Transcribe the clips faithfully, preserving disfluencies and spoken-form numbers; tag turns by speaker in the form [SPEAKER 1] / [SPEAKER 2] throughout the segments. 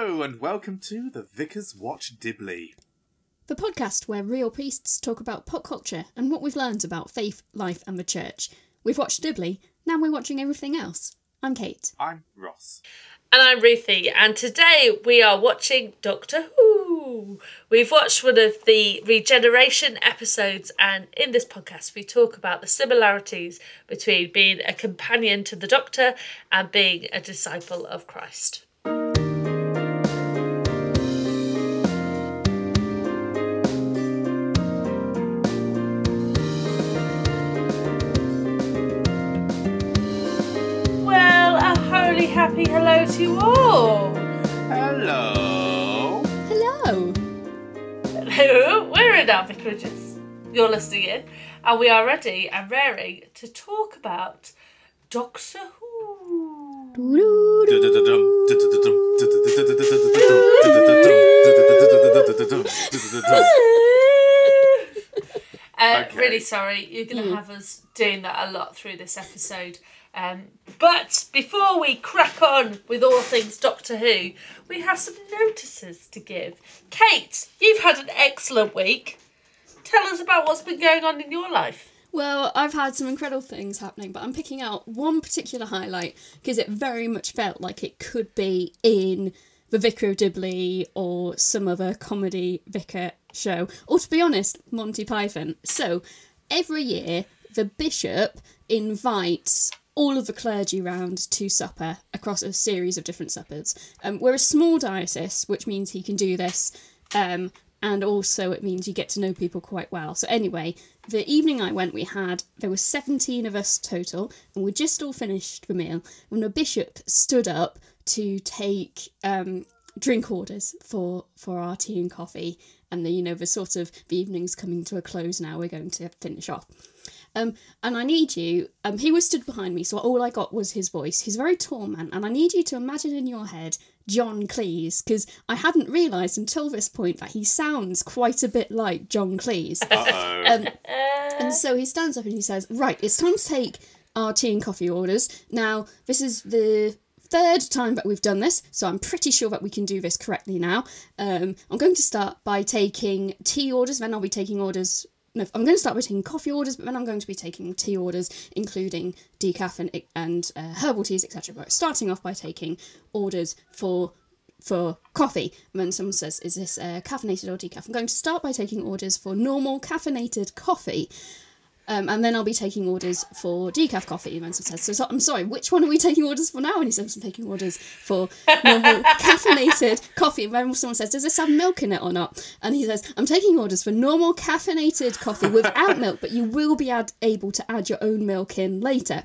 [SPEAKER 1] Hello, and welcome to the Vicar's Watch Dibley.
[SPEAKER 2] The podcast where real priests talk about pop culture and what we've learned about faith, life and the church. We've watched Dibley, now we're watching everything else. I'm Kate.
[SPEAKER 1] I'm Ross.
[SPEAKER 3] And I'm Ruthie, and today we are watching Doctor Who. We've watched one of the Regeneration episodes, and in this podcast we talk about the similarities between being a companion to the Doctor and being a disciple of Christ. Happy hello to you all.
[SPEAKER 1] Hello.
[SPEAKER 2] Hello.
[SPEAKER 3] Hello. We're in our vicarages. You're listening in, and we are ready and raring to talk about Doctor Who. uh,
[SPEAKER 1] okay.
[SPEAKER 3] Really sorry, you're going to mm. have us doing that a lot through this episode. Um, but before we crack on with all things Doctor Who, we have some notices to give. Kate, you've had an excellent week. Tell us about what's been going on in your life.
[SPEAKER 2] Well, I've had some incredible things happening, but I'm picking out one particular highlight because it very much felt like it could be in The Vicar of Dibley or some other comedy vicar show, or to be honest, Monty Python. So, every year, the bishop invites all of the clergy round to supper across a series of different suppers. Um, we're a small diocese, which means he can do this, um, and also it means you get to know people quite well. So anyway, the evening I went, we had, there were seventeen of us total, and we just all finished the meal, when the bishop stood up to take um, drink orders for, for our tea and coffee, and the, you know, the sort of, the evening's coming to a close now, we're going to finish off. Um, and I need you, um, he was stood behind me, so all I got was his voice. He's a very tall man, and I need you to imagine in your head John Cleese, because I hadn't realised until this point that he sounds quite a bit like John Cleese.
[SPEAKER 1] Uh-oh.
[SPEAKER 2] Um, and so he stands up and he says, right, it's time to take our tea and coffee orders. Now, this is the third time that we've done this, so I'm pretty sure that we can do this correctly now. Um, I'm going to start by taking tea orders, then I'll be taking orders... No, I'm going to start by taking coffee orders, but then I'm going to be taking tea orders, including decaf and, and uh, herbal teas, et cetera. But starting off by taking orders for for coffee. And then someone says, is this uh, caffeinated or decaf? I'm going to start by taking orders for normal caffeinated coffee. Um, and then I'll be taking orders for decaf coffee. And then someone says, so, so I'm sorry, which one are we taking orders for now? And he says, I'm taking orders for normal caffeinated coffee. And then someone says, does this have milk in it or not? And he says, I'm taking orders for normal caffeinated coffee without milk, but you will be add- able to add your own milk in later.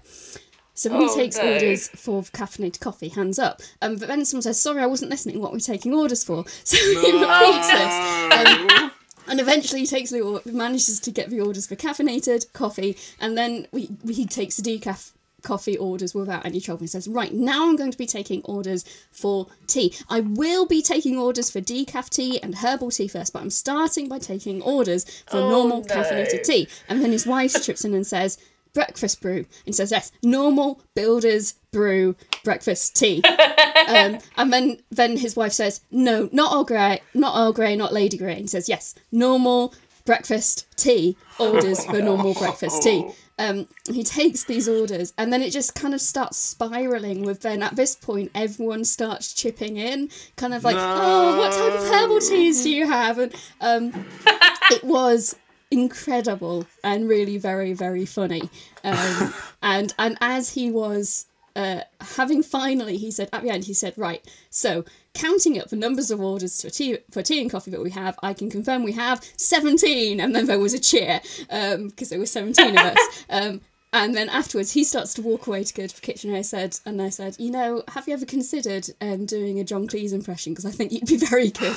[SPEAKER 2] So when
[SPEAKER 3] oh,
[SPEAKER 2] he takes
[SPEAKER 3] no.
[SPEAKER 2] orders for caffeinated coffee, hands up. Um, but then someone says, sorry, I wasn't listening, what are we taking orders for? So
[SPEAKER 1] No.
[SPEAKER 2] he repeats this. Um, And eventually he takes the or- manages to get the orders for caffeinated coffee, and then we, we, he takes the decaf coffee orders without any trouble and says, right, now I'm going to be taking orders for tea. I will be taking orders for decaf tea and herbal tea first, but I'm starting by taking orders for
[SPEAKER 3] oh,
[SPEAKER 2] normal
[SPEAKER 3] no.
[SPEAKER 2] caffeinated tea. And then his wife chips in and says, breakfast brew. And he says, yes, normal builder's brew breakfast tea. um, and then, then his wife says, no, not Earl Grey, not Earl Grey, not Lady Grey. And he says, yes, normal breakfast tea, orders for normal breakfast tea. Um, he takes these orders, and then it just kind of starts spiralling with then, at this point, everyone starts chipping in, kind of like,
[SPEAKER 1] no.
[SPEAKER 2] oh, what type of herbal teas do you have? And um, it was incredible and really very, very funny. Um, and, and as he was... Uh, having finally, he said, at the end, he said, right, so counting up the numbers of orders for tea, for tea and coffee that we have, I can confirm we have seventeen. And then there was a cheer, um, because there were seventeen of us. Um, and then afterwards, he starts to walk away to go to the kitchen. And I said, and I said, you know, have you ever considered um, doing a John Cleese impression? Because I think you'd be very good.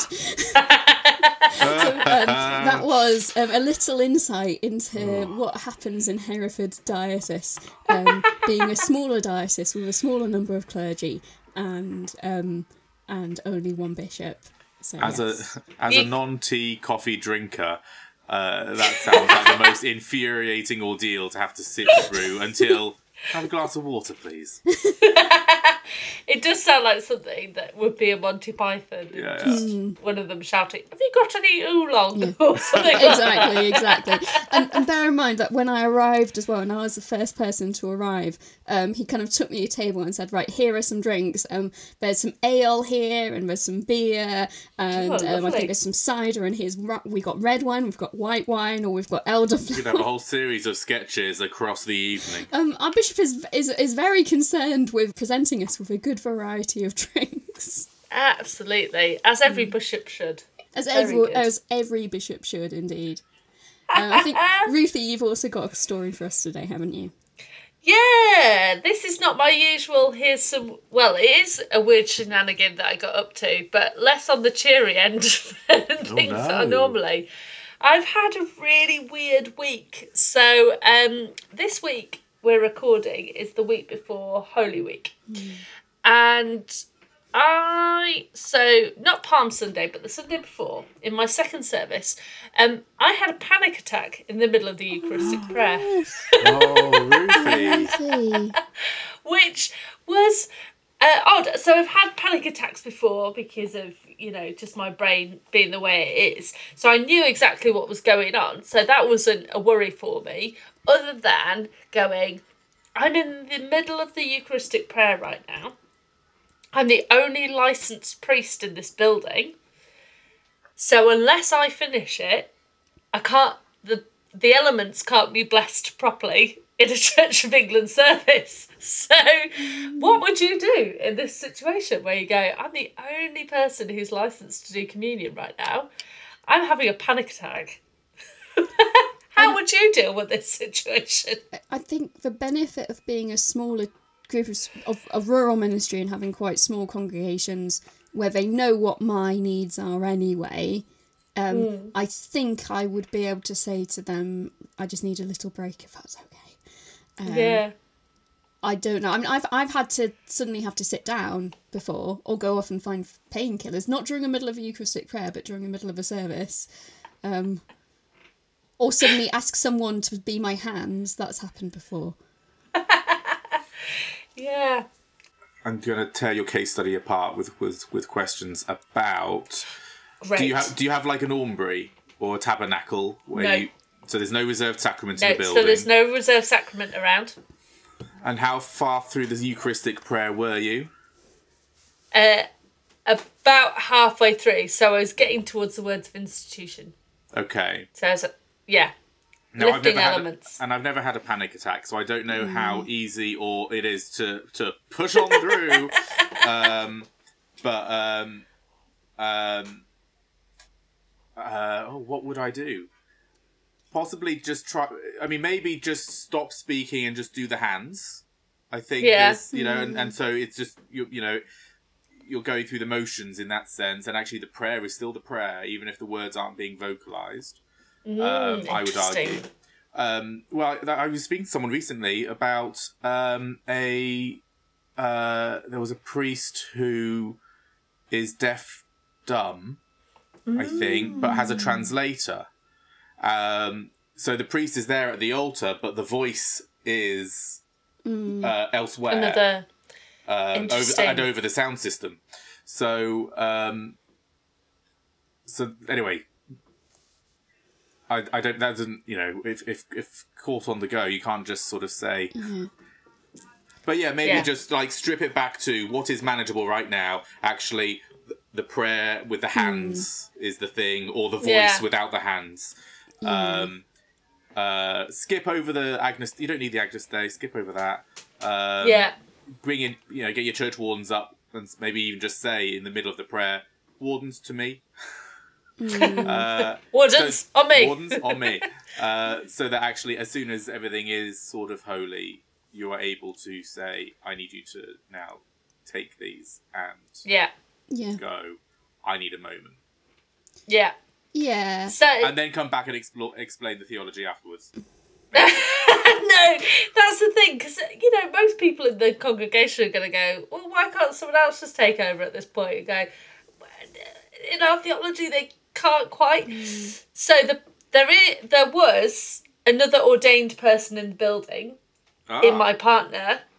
[SPEAKER 2] So, um, that was um, a little insight into what happens in Hereford Diocese, um, being a smaller diocese with a smaller number of clergy and um, and only one bishop. So,
[SPEAKER 1] as
[SPEAKER 2] yes.
[SPEAKER 1] a as a non-tea coffee drinker, uh, that sounds like the most infuriating ordeal to have to sit through until... Have a glass of water, please.
[SPEAKER 3] It does sound like something that would be a Monty Python.
[SPEAKER 1] Yeah, yeah.
[SPEAKER 3] Just one of them shouting, "Have you got any oolong?" Yeah. Or something like
[SPEAKER 2] exactly, exactly. And, and bear in mind that when I arrived as well, and I was the first person to arrive, um, he kind of took me to a table and said, "Right, here are some drinks. Um, there's some ale here, and there's some beer, and
[SPEAKER 3] Oh,
[SPEAKER 2] um, I think there's some cider. And here's ru- we got red wine, we've got white wine, or we've got elderflower."
[SPEAKER 1] You could have a whole series of sketches across the evening.
[SPEAKER 2] Um, our bishop is, is is very concerned with presenting us with a good variety of drinks.
[SPEAKER 3] Absolutely, as every bishop should.
[SPEAKER 2] As
[SPEAKER 3] Very
[SPEAKER 2] every
[SPEAKER 3] good.
[SPEAKER 2] as every bishop should, indeed. Um, I think Ruthie, you've also got a story for us today, haven't you?
[SPEAKER 3] Yeah, this is not my usual. Here's some. Well, it is a weird shenanigan that I got up to, but less on the cheery end than things
[SPEAKER 1] no.
[SPEAKER 3] that are normally. I've had a really weird week. So, um, this week we're recording is the week before Holy Week, mm. and I so not Palm Sunday, but the Sunday before in my second service, um, I had a panic attack in the middle of the Eucharistic
[SPEAKER 2] oh,
[SPEAKER 3] prayer.
[SPEAKER 1] Oh, Ruthie.
[SPEAKER 3] Which was uh, odd. So I've had panic attacks before because of, you know, just my brain being the way it is. So I knew exactly what was going on. So that wasn't a worry for me, other than going, I'm in the middle of the Eucharistic prayer right now. I'm the only licensed priest in this building. So unless I finish it, I can't, the, the elements can't be blessed properly in a Church of England service. So what would you do in this situation where you go, I'm the only person who's licensed to do communion right now. I'm having a panic attack. How would you deal with this situation?
[SPEAKER 2] I think the benefit of being a smaller group of, of, of rural ministry and having quite small congregations where they know what my needs are anyway, um, mm. I think I would be able to say to them, I just need a little break if that's okay. Um,
[SPEAKER 3] yeah.
[SPEAKER 2] I don't know. I mean, I've I've had to suddenly have to sit down before or go off and find painkillers, not during the middle of a Eucharistic prayer, but during the middle of a service. Um, or suddenly ask someone to be my hands. That's happened before.
[SPEAKER 3] Yeah.
[SPEAKER 1] I'm going to tear your case study apart with, with, with questions about...
[SPEAKER 3] Great.
[SPEAKER 1] Do you have do you have like an aumbry or a tabernacle where
[SPEAKER 3] no.
[SPEAKER 1] you... So there's no reserved sacrament
[SPEAKER 3] no,
[SPEAKER 1] in the building?
[SPEAKER 3] So there's no reserved sacrament around.
[SPEAKER 1] And how far through the Eucharistic prayer were you?
[SPEAKER 3] Uh, about halfway through. So I was getting towards the words of institution.
[SPEAKER 1] Okay.
[SPEAKER 3] So I was, yeah.
[SPEAKER 1] Now,
[SPEAKER 3] Lifting
[SPEAKER 1] I've never
[SPEAKER 3] elements.
[SPEAKER 1] Had a, and I've never had a panic attack, so I don't know mm. how easy or it is to, to push on through. um, but um, um, uh, oh, what would I do? Possibly just try. I mean, maybe just stop speaking and just do the hands. I think,
[SPEAKER 3] yeah.
[SPEAKER 1] you know, and, and so it's just you, you know, you're going through the motions in that sense, and actually the prayer is still the prayer, even if the words aren't being vocalized.
[SPEAKER 3] Mm,
[SPEAKER 1] um, I would argue. Um, well, I was speaking to someone recently about um, a. Uh, there was a priest who is deaf, dumb, mm. I think, but has a translator. Um, so the priest is there at the altar, but the voice is mm. uh, elsewhere.
[SPEAKER 3] Another
[SPEAKER 1] um, over, and over the sound system. So, um, so anyway. I, I don't, that doesn't, you know, if, if, if caught on the go, you can't just sort of say, mm-hmm. but yeah, maybe yeah. just like strip it back to what is manageable right now. Actually, the prayer with the hands mm. is the thing, or the voice yeah. without the hands. Mm. Um, uh, skip over the Agnus, you don't need the Agnus Dei, skip over that. Um,
[SPEAKER 3] yeah.
[SPEAKER 1] Bring in, you know, get your church wardens up and maybe even just say in the middle of the prayer, wardens to me.
[SPEAKER 2] Mm.
[SPEAKER 1] Uh,
[SPEAKER 3] wardens
[SPEAKER 1] so,
[SPEAKER 3] on me.
[SPEAKER 1] Wardens on me. Uh, so that actually, as soon as everything is sort of holy, you are able to say, "I need you to now take these and
[SPEAKER 3] yeah,
[SPEAKER 2] yeah,
[SPEAKER 1] go. I need a moment."
[SPEAKER 3] Yeah,
[SPEAKER 2] yeah.
[SPEAKER 3] So
[SPEAKER 1] and then come back and explore, explain the theology afterwards.
[SPEAKER 3] No, that's the thing, because you know most people in the congregation are going to go, "Well, why can't someone else just take over at this point?" And go, in our theology, they can't quite. Mm. So the there is there was another ordained person in the building, ah. in my partner,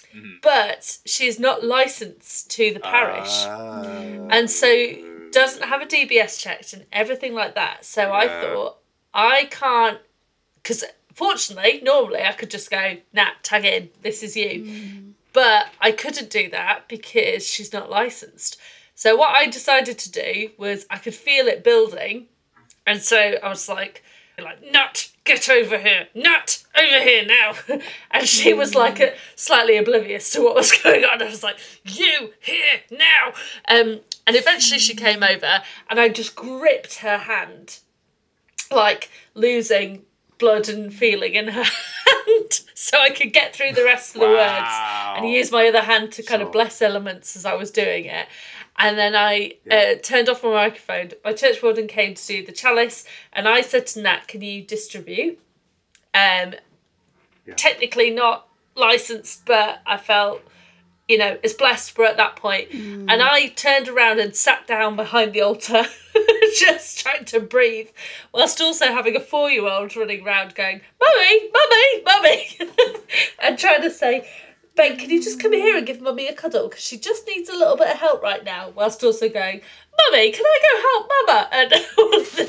[SPEAKER 1] Mm-hmm.
[SPEAKER 3] but she's not licensed to the parish.
[SPEAKER 1] Uh,
[SPEAKER 3] And so doesn't have a D B S checked and everything like that. So I
[SPEAKER 1] Yeah.
[SPEAKER 3] thought, I can't, because fortunately, normally I could just go, nah, tag it in, this is you. But I couldn't do that because she's not licensed. So what I decided to do was I could feel it building. And so I was like, like, Nut, get over here. Nut, over here now. And she was like a, slightly oblivious to what was going on. I was like, you, here, now. Um, and eventually she came over and I just gripped her hand, like losing blood and feeling in her hand so I could get through the rest of the
[SPEAKER 1] Wow.
[SPEAKER 3] words and use my other hand to kind
[SPEAKER 1] Sure.
[SPEAKER 3] of bless elements as I was doing it. And then I
[SPEAKER 1] Yeah.
[SPEAKER 3] uh, turned off my microphone. My church warden came to do the chalice and I said to Nat, can you distribute? Um,
[SPEAKER 1] Yeah.
[SPEAKER 3] Technically not licensed, but I felt, you know, as blessed for at that point. And I turned around and sat down behind the altar, just trying to breathe, whilst also having a four-year-old running around going, Mummy, Mummy, Mummy, and trying to say, Ben, can you just come here and give Mummy a cuddle? Because she just needs a little bit of help right now, whilst also going, Mummy, can I go help Mama? And all of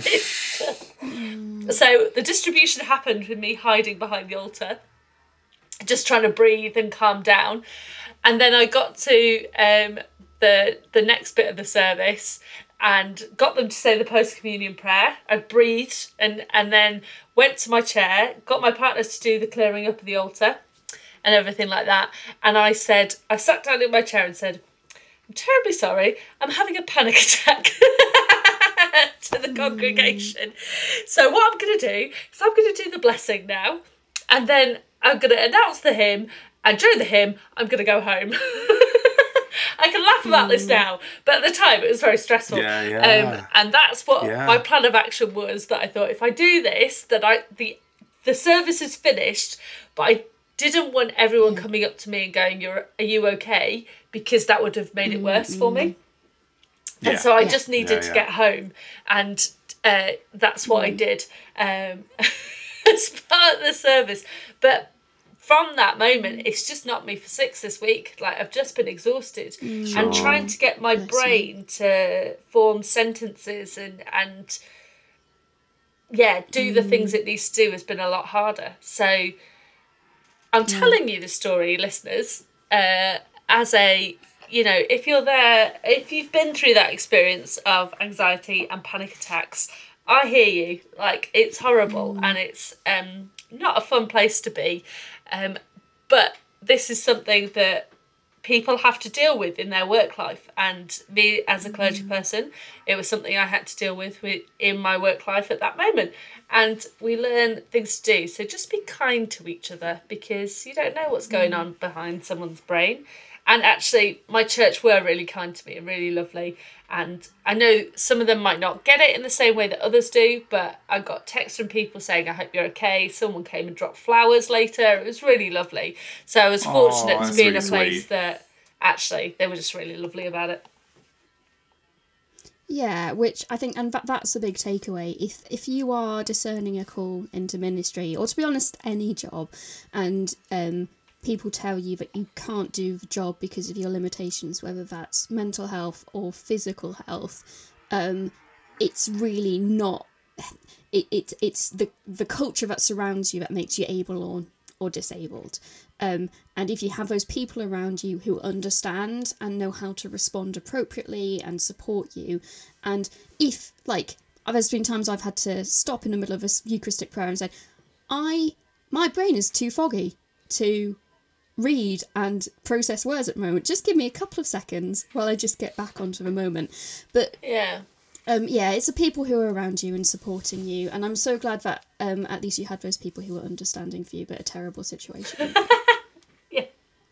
[SPEAKER 3] this. So the distribution happened with me hiding behind the altar, just trying to breathe and calm down. And then I got to um, the the next bit of the service and got them to say the post-communion prayer. I breathed and, and then went to my chair, got my partner to do the clearing up of the altar and everything like that. And I said, I sat down in my chair and said, I'm terribly sorry, I'm having a panic attack to the congregation. So what I'm going to do is I'm going to do the blessing now. And then I'm going to announce the hymn. And during the hymn, I'm going to go home. I can laugh about this now, but at the time it was very stressful.
[SPEAKER 1] Yeah, yeah.
[SPEAKER 3] Um, and that's what
[SPEAKER 1] Yeah.
[SPEAKER 3] my plan of action was, that I thought if I do this, that I the the service is finished, but I didn't want everyone coming up to me and going, "You're are you okay?" Because that would have made it worse for me.
[SPEAKER 1] Yeah.
[SPEAKER 3] And so I
[SPEAKER 2] Yeah.
[SPEAKER 3] just needed
[SPEAKER 1] Yeah,
[SPEAKER 3] to
[SPEAKER 1] yeah.
[SPEAKER 3] get home, and uh, that's what I did um, as part of the service. But from that moment, it's just knocked me for six this week. Like, I've just been exhausted and trying to get my
[SPEAKER 2] Bless
[SPEAKER 3] brain to form sentences and and yeah, do the things it needs to do has been a lot harder. So I'm telling you the story, listeners, uh, as a, you know, if you're there, if you've been through that experience of anxiety and panic attacks, I hear you. Like, it's horrible and it's um, not a fun place to be. Um, but this is something that people have to deal with in their work life. And me, as a clergy person, it was something I had to deal with, with in my work life at that moment. And we learn things to do. So just be kind to each other, because you don't know what's going on behind someone's brain. And actually, my church were really kind to me and really lovely. And I know some of them might not get it in the same way that others do, but I got texts from people saying, I hope you're okay. Someone came and dropped flowers later. It was really lovely. So I was fortunate to
[SPEAKER 1] that's
[SPEAKER 3] be in a
[SPEAKER 1] really
[SPEAKER 3] place
[SPEAKER 1] sweet.
[SPEAKER 3] that actually they were just really lovely about it.
[SPEAKER 2] Yeah, which I think, and that, that's a big takeaway. If if you are discerning a call into ministry, or to be honest, any job, and um, people tell you that you can't do the job because of your limitations, whether that's mental health or physical health, um, it's really not. It, it it's the the culture that surrounds you that makes you able or or disabled. Um, and if you have those people around you who understand and know how to respond appropriately and support you, and if, like, there's been times I've had to stop in the middle of a Eucharistic prayer and say, I, my brain is too foggy to read and process words at the moment. Just give me a couple of seconds while I just get back onto the moment. But
[SPEAKER 3] Yeah.
[SPEAKER 2] Um, yeah, it's the people who are around you and supporting you, and I'm so glad that um, at least you had those people who were understanding for you, but a terrible situation.
[SPEAKER 3] Yeah.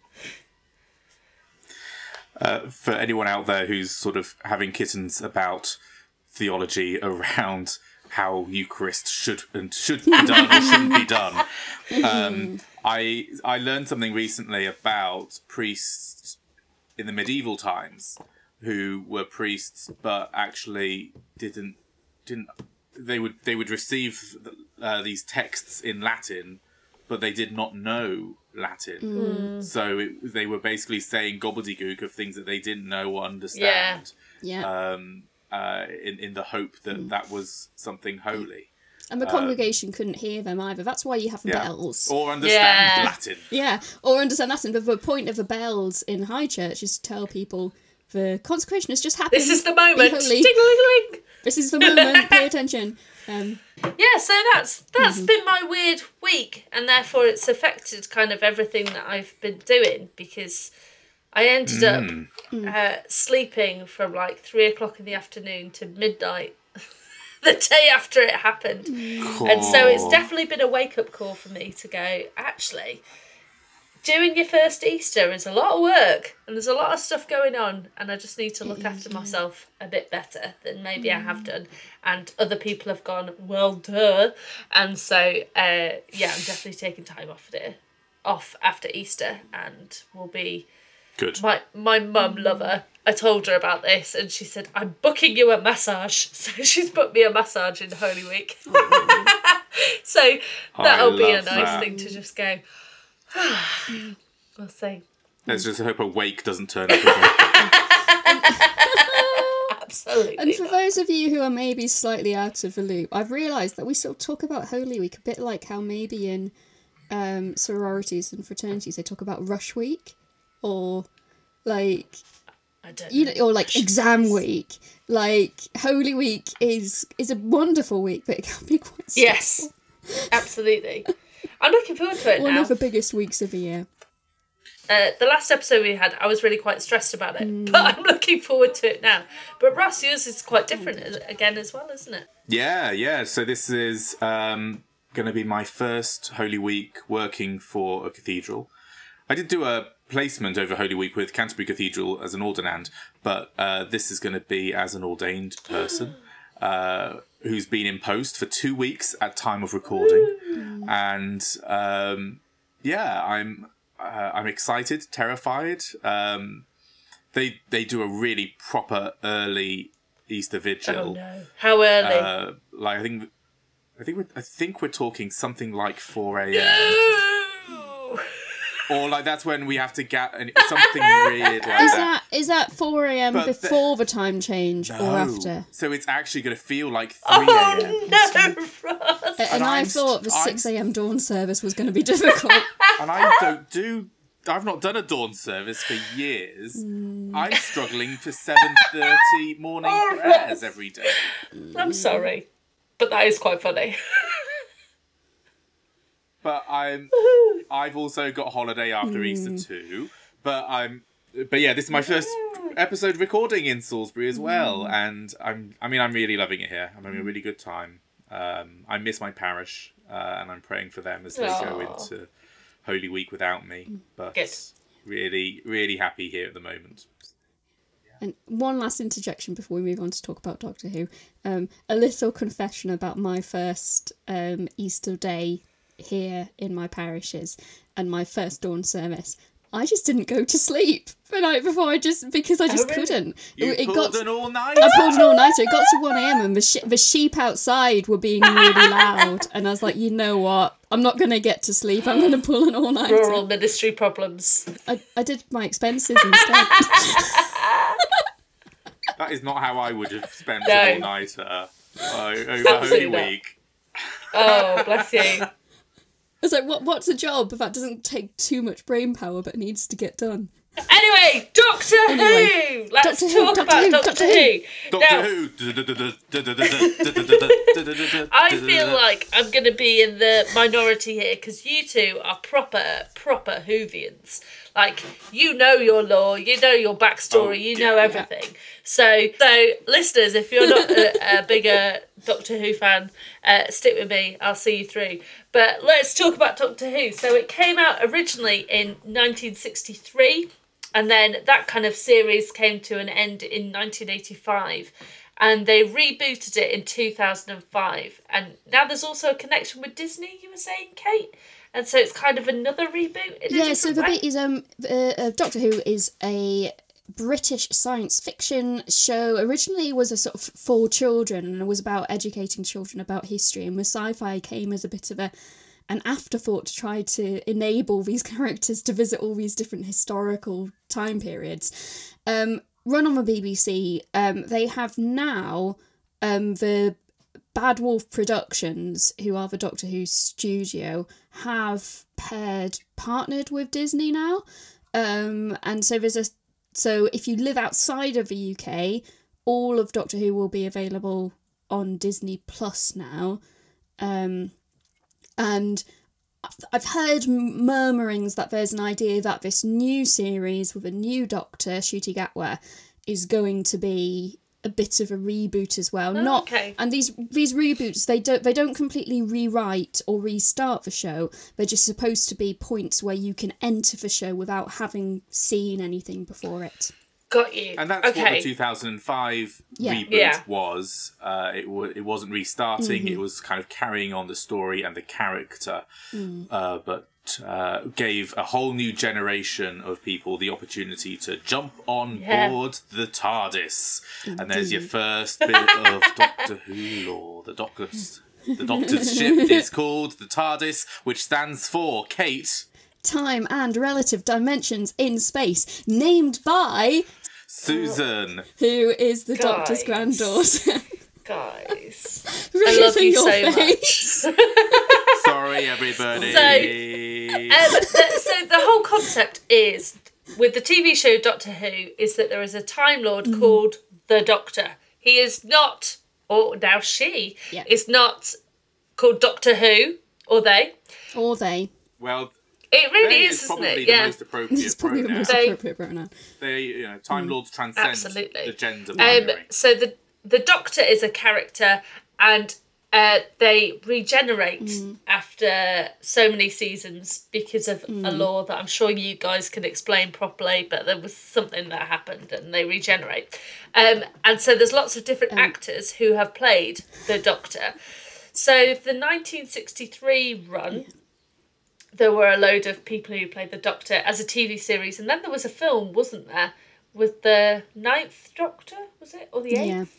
[SPEAKER 1] Uh, for anyone out there who's sort of having kittens about theology around how Eucharist should and should be done or shouldn't be done, um, I I learned something recently about priests in the medieval times who were priests but actually didn't didn't they would they would receive uh, these texts in Latin, but they did not know Latin.
[SPEAKER 2] Mm.
[SPEAKER 1] So it, they were basically saying gobbledygook of things that they didn't know or understand.
[SPEAKER 2] Yeah.
[SPEAKER 1] Um, uh, in, in the hope that mm. that was something holy.
[SPEAKER 2] And the congregation um, couldn't hear them either. That's why you have
[SPEAKER 1] yeah.
[SPEAKER 2] bells.
[SPEAKER 1] Or understand
[SPEAKER 3] yeah.
[SPEAKER 1] Latin.
[SPEAKER 2] Yeah, or understand Latin. But the point of the bells in high church is to tell people the consecration has just happened.
[SPEAKER 3] This is the moment.
[SPEAKER 2] Ding-a-ling-a-ling. This is the moment. Pay attention. Um,
[SPEAKER 3] yeah, so that's that's
[SPEAKER 2] mm-hmm.
[SPEAKER 3] been my weird week, and therefore it's affected kind of everything that I've been doing, because I ended
[SPEAKER 1] mm.
[SPEAKER 3] up uh, sleeping from like three o'clock in the afternoon to midnight the day after it happened.
[SPEAKER 1] Cool.
[SPEAKER 3] And so it's definitely been a wake-up call for me to go, actually, doing your first Easter is a lot of work, and there's a lot of stuff going on, and I just need to look after myself a bit better than maybe I have done. And other people have gone, well, duh. And so, uh, yeah, I'm definitely taking time off it, off after Easter, and will be...
[SPEAKER 1] Good.
[SPEAKER 3] My my mum lover. I told her about this, and she said, I'm booking you a massage. So she's booked me a massage in Holy Week. So that'll be a nice
[SPEAKER 1] that.
[SPEAKER 3] thing to just go, we'll see.
[SPEAKER 1] Let's just hope a wake doesn't turn up again.
[SPEAKER 3] Absolutely.
[SPEAKER 2] And for
[SPEAKER 3] not.
[SPEAKER 2] those of you who are maybe slightly out of the loop, I've realised that we sort of talk about Holy Week a bit like how maybe in um, sororities and fraternities they talk about Rush Week. Or, like,
[SPEAKER 3] I don't
[SPEAKER 2] you
[SPEAKER 3] know,
[SPEAKER 2] know, or like exam week. Like, Holy Week is is a wonderful week, but it can be quite stressful.
[SPEAKER 3] Yes, absolutely. I'm looking forward to it
[SPEAKER 2] One
[SPEAKER 3] now.
[SPEAKER 2] of the biggest weeks of the year.
[SPEAKER 3] Uh, the last episode we had, I was really quite stressed about it,
[SPEAKER 2] Mm.
[SPEAKER 3] but I'm looking forward to it now. But Ross, yours is quite different again as well, isn't it?
[SPEAKER 1] Yeah, yeah. So this is um, going to be my first Holy Week working for a cathedral. I did do a placement over Holy Week with Canterbury Cathedral as an ordinand, but uh, this is going to be as an ordained person uh, who's been in post for two weeks at time of recording. And um, yeah, I'm uh, I'm excited, terrified. Um, they they do a really proper early Easter Vigil.
[SPEAKER 3] Oh no! How early?
[SPEAKER 1] Uh, like I think I think we're, I think we're talking something like four a.m.
[SPEAKER 3] No!
[SPEAKER 1] Or like that's when we have to get and something weird like
[SPEAKER 2] Is
[SPEAKER 1] that.
[SPEAKER 2] that is that four a.m.
[SPEAKER 1] But
[SPEAKER 2] before the, the time change
[SPEAKER 1] No.
[SPEAKER 2] or after?
[SPEAKER 1] So it's actually going to feel like three
[SPEAKER 3] Oh
[SPEAKER 1] a.m.
[SPEAKER 3] no, Ross!
[SPEAKER 2] And,
[SPEAKER 1] And
[SPEAKER 2] I
[SPEAKER 1] I'm
[SPEAKER 2] thought the
[SPEAKER 1] st-
[SPEAKER 2] six a.m. dawn service was going to be difficult.
[SPEAKER 1] And I don't do. I've not done a dawn service for years.
[SPEAKER 2] Mm.
[SPEAKER 1] I'm struggling for seven thirty morning
[SPEAKER 3] Oh,
[SPEAKER 1] prayers
[SPEAKER 3] Ross.
[SPEAKER 1] every day.
[SPEAKER 3] I'm sorry, but that is quite funny.
[SPEAKER 1] But I'm. I've also got holiday after Easter too. But I'm. But yeah, this is my first episode recording in Salisbury as well, and I'm. I mean, I'm really loving it here. I'm having a really good time. Um, I miss my parish, uh, and I'm praying for them as they
[SPEAKER 3] Aww.
[SPEAKER 1] go into Holy Week without me. But
[SPEAKER 3] Good.
[SPEAKER 1] really, really happy here at the moment.
[SPEAKER 2] And one last interjection before we move on to talk about Doctor Who. Um, a little confession about my first um, Easter day here in my parishes and my first dawn service. I just didn't go to sleep the night before. I just because I just
[SPEAKER 3] Oh, really?
[SPEAKER 2] couldn't.
[SPEAKER 1] You
[SPEAKER 2] it
[SPEAKER 1] pulled
[SPEAKER 2] got
[SPEAKER 1] an all-nighter.
[SPEAKER 2] I pulled an all-nighter. It got to one a.m. and the, sh- the sheep outside were being really loud. And I was like, you know what? I'm not going to get to sleep. I'm going to pull an all-nighter.
[SPEAKER 3] Rural ministry problems.
[SPEAKER 2] I, I did my expenses instead.
[SPEAKER 1] That is not how I would have spent
[SPEAKER 3] No.
[SPEAKER 1] an all-nighter uh, over Holy
[SPEAKER 3] Absolutely not.
[SPEAKER 1] Week.
[SPEAKER 3] Oh, bless you.
[SPEAKER 2] It's like, what? what's a job that doesn't take too much brain power but needs to get done?
[SPEAKER 3] Anyway, Doctor
[SPEAKER 2] Anyway,
[SPEAKER 3] Who! Let's
[SPEAKER 2] Doctor Who,
[SPEAKER 3] talk
[SPEAKER 2] Doctor
[SPEAKER 3] about
[SPEAKER 2] Who,
[SPEAKER 3] Doctor,
[SPEAKER 2] Doctor
[SPEAKER 3] Who.
[SPEAKER 1] Doctor
[SPEAKER 3] Now,
[SPEAKER 1] Who.
[SPEAKER 3] I feel like I'm going to be in the minority here because you two are proper, proper Whovians. Like, you know your lore, you know your backstory,
[SPEAKER 1] Oh,
[SPEAKER 3] you
[SPEAKER 1] yeah.
[SPEAKER 3] know everything. So, so listeners, if you're not a, a bigger Doctor Who fan, uh, stick with me. I'll see you through. But let's talk about Doctor Who. So it came out originally in nineteen sixty-three, and then that kind of series came to an end in nineteen eighty-five. And they rebooted it in two thousand five. And now there's also a connection with Disney, you were saying, Kate? And so it's kind of another reboot in a
[SPEAKER 2] Yeah, so
[SPEAKER 3] different
[SPEAKER 2] the
[SPEAKER 3] way.
[SPEAKER 2] bit is um uh, uh, Doctor Who is a British science fiction show. Originally was a sort of for children and it was about educating children about history, and the sci-fi came as a bit of a an afterthought to try to enable these characters to visit all these different historical time periods. Um, run on the B B C, um, they have now um, the Bad Wolf Productions, who are the Doctor Who studio, have paired partnered with Disney now. Um, and so there's a so if you live outside of the U K, all of Doctor Who will be available on Disney Plus now. Um, and I've heard murmurings that there's an idea that this new series with a new Doctor, Ncuti Gatwa, is going to be a bit of a reboot as well.
[SPEAKER 3] Oh,
[SPEAKER 2] Not
[SPEAKER 3] okay.
[SPEAKER 2] And these these reboots, they don't they don't completely rewrite or restart the show. They're just supposed to be points where you can enter the show without having seen anything before it.
[SPEAKER 3] Got you.
[SPEAKER 1] And that's
[SPEAKER 3] okay.
[SPEAKER 1] what the two thousand five
[SPEAKER 2] Yeah.
[SPEAKER 1] reboot
[SPEAKER 3] Yeah.
[SPEAKER 1] was. Uh, it, w- it wasn't restarting,
[SPEAKER 2] Mm-hmm.
[SPEAKER 1] it was kind of carrying on the story and the character,
[SPEAKER 2] Mm.
[SPEAKER 1] uh, but uh, gave a whole new generation of people the opportunity to jump on
[SPEAKER 3] Yeah.
[SPEAKER 1] board the TARDIS. And there's your
[SPEAKER 2] Indeed.
[SPEAKER 1] first bit of Doctor Who lore. The Doctor's, the Doctor's ship is called the TARDIS, which stands for Kate.
[SPEAKER 2] Time and relative dimensions in space, named by
[SPEAKER 1] Susan.
[SPEAKER 2] who is the
[SPEAKER 3] Guys.
[SPEAKER 2] Doctor's granddaughter.
[SPEAKER 3] Guys,
[SPEAKER 2] Really
[SPEAKER 3] I love
[SPEAKER 2] for
[SPEAKER 3] you
[SPEAKER 2] your
[SPEAKER 3] so
[SPEAKER 2] face.
[SPEAKER 3] much.
[SPEAKER 1] Sorry, everybody.
[SPEAKER 3] Um, the, so the whole concept is, with the T V show Doctor Who, is that there is a Time Lord
[SPEAKER 2] Mm-hmm.
[SPEAKER 3] called the Doctor. He is not, or now she,
[SPEAKER 2] Yeah.
[SPEAKER 3] is not called Doctor Who, or they.
[SPEAKER 2] Or they.
[SPEAKER 1] Well,
[SPEAKER 3] It really
[SPEAKER 1] they
[SPEAKER 3] is,
[SPEAKER 1] is
[SPEAKER 3] isn't
[SPEAKER 1] probably
[SPEAKER 3] it?
[SPEAKER 1] the
[SPEAKER 3] Yeah.
[SPEAKER 1] most appropriate
[SPEAKER 2] It's probably the
[SPEAKER 1] pronoun.
[SPEAKER 2] most
[SPEAKER 3] They-
[SPEAKER 2] appropriate pronoun.
[SPEAKER 1] They, you know, Time Lords transcend
[SPEAKER 3] Absolutely.
[SPEAKER 1] the gender
[SPEAKER 3] Um,
[SPEAKER 1] binary.
[SPEAKER 3] so the the Doctor is a character, and uh, they regenerate
[SPEAKER 2] Mm.
[SPEAKER 3] after so many seasons because of a law that I'm sure you guys can explain properly. But there was something that happened, and they regenerate. Um, and so there's lots of different
[SPEAKER 2] Um.
[SPEAKER 3] actors who have played the Doctor. So the nineteen sixty-three run. There were a load of people who played the Doctor as a T V series, and then there was a film, wasn't there, with the ninth Doctor, was it, or the eighth?
[SPEAKER 2] Yeah.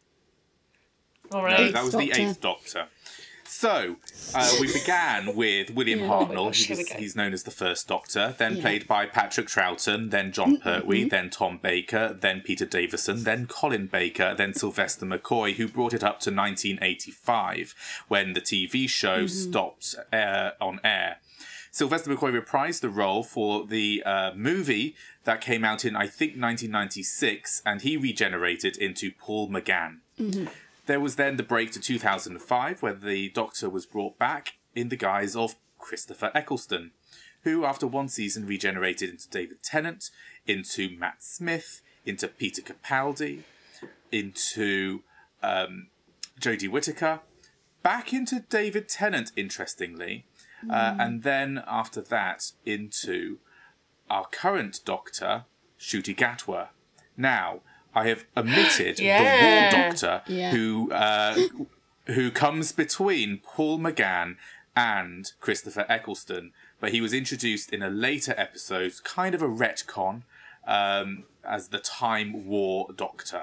[SPEAKER 3] All
[SPEAKER 1] No,
[SPEAKER 3] right.
[SPEAKER 1] that was the
[SPEAKER 2] Doctor.
[SPEAKER 1] eighth Doctor. So, uh, we began with William
[SPEAKER 2] Yeah.
[SPEAKER 1] Hartnell,
[SPEAKER 3] Oh my gosh,
[SPEAKER 1] he
[SPEAKER 3] here we
[SPEAKER 1] was,
[SPEAKER 3] go.
[SPEAKER 1] he's known as the first Doctor, then
[SPEAKER 2] Yeah.
[SPEAKER 1] played by Patrick Troughton, then John
[SPEAKER 2] Mm-hmm.
[SPEAKER 1] Pertwee, then Tom Baker, then Peter Davison, then Colin Baker, then Sylvester McCoy, who brought it up to nineteen eighty-five, when the T V show
[SPEAKER 2] Mm-hmm.
[SPEAKER 1] stopped uh, on air. Sylvester McCoy reprised the role for the uh, movie that came out in, I think, nineteen ninety-six, and he regenerated into Paul McGann. There was then the break to two thousand five, where the Doctor was brought back in the guise of Christopher Eccleston, who, after one season, regenerated into David Tennant, into Matt Smith, into Peter Capaldi, into um, Jodie Whittaker, back into David Tennant, interestingly, uh, and then after that into our current Doctor, Ncuti Gatwa. Now, I have omitted
[SPEAKER 3] Yeah.
[SPEAKER 1] the War Doctor,
[SPEAKER 2] Yeah.
[SPEAKER 1] who uh, who comes between Paul McGann and Christopher Eccleston, but he was introduced in a later episode, kind of a retcon, um, as the Time War Doctor.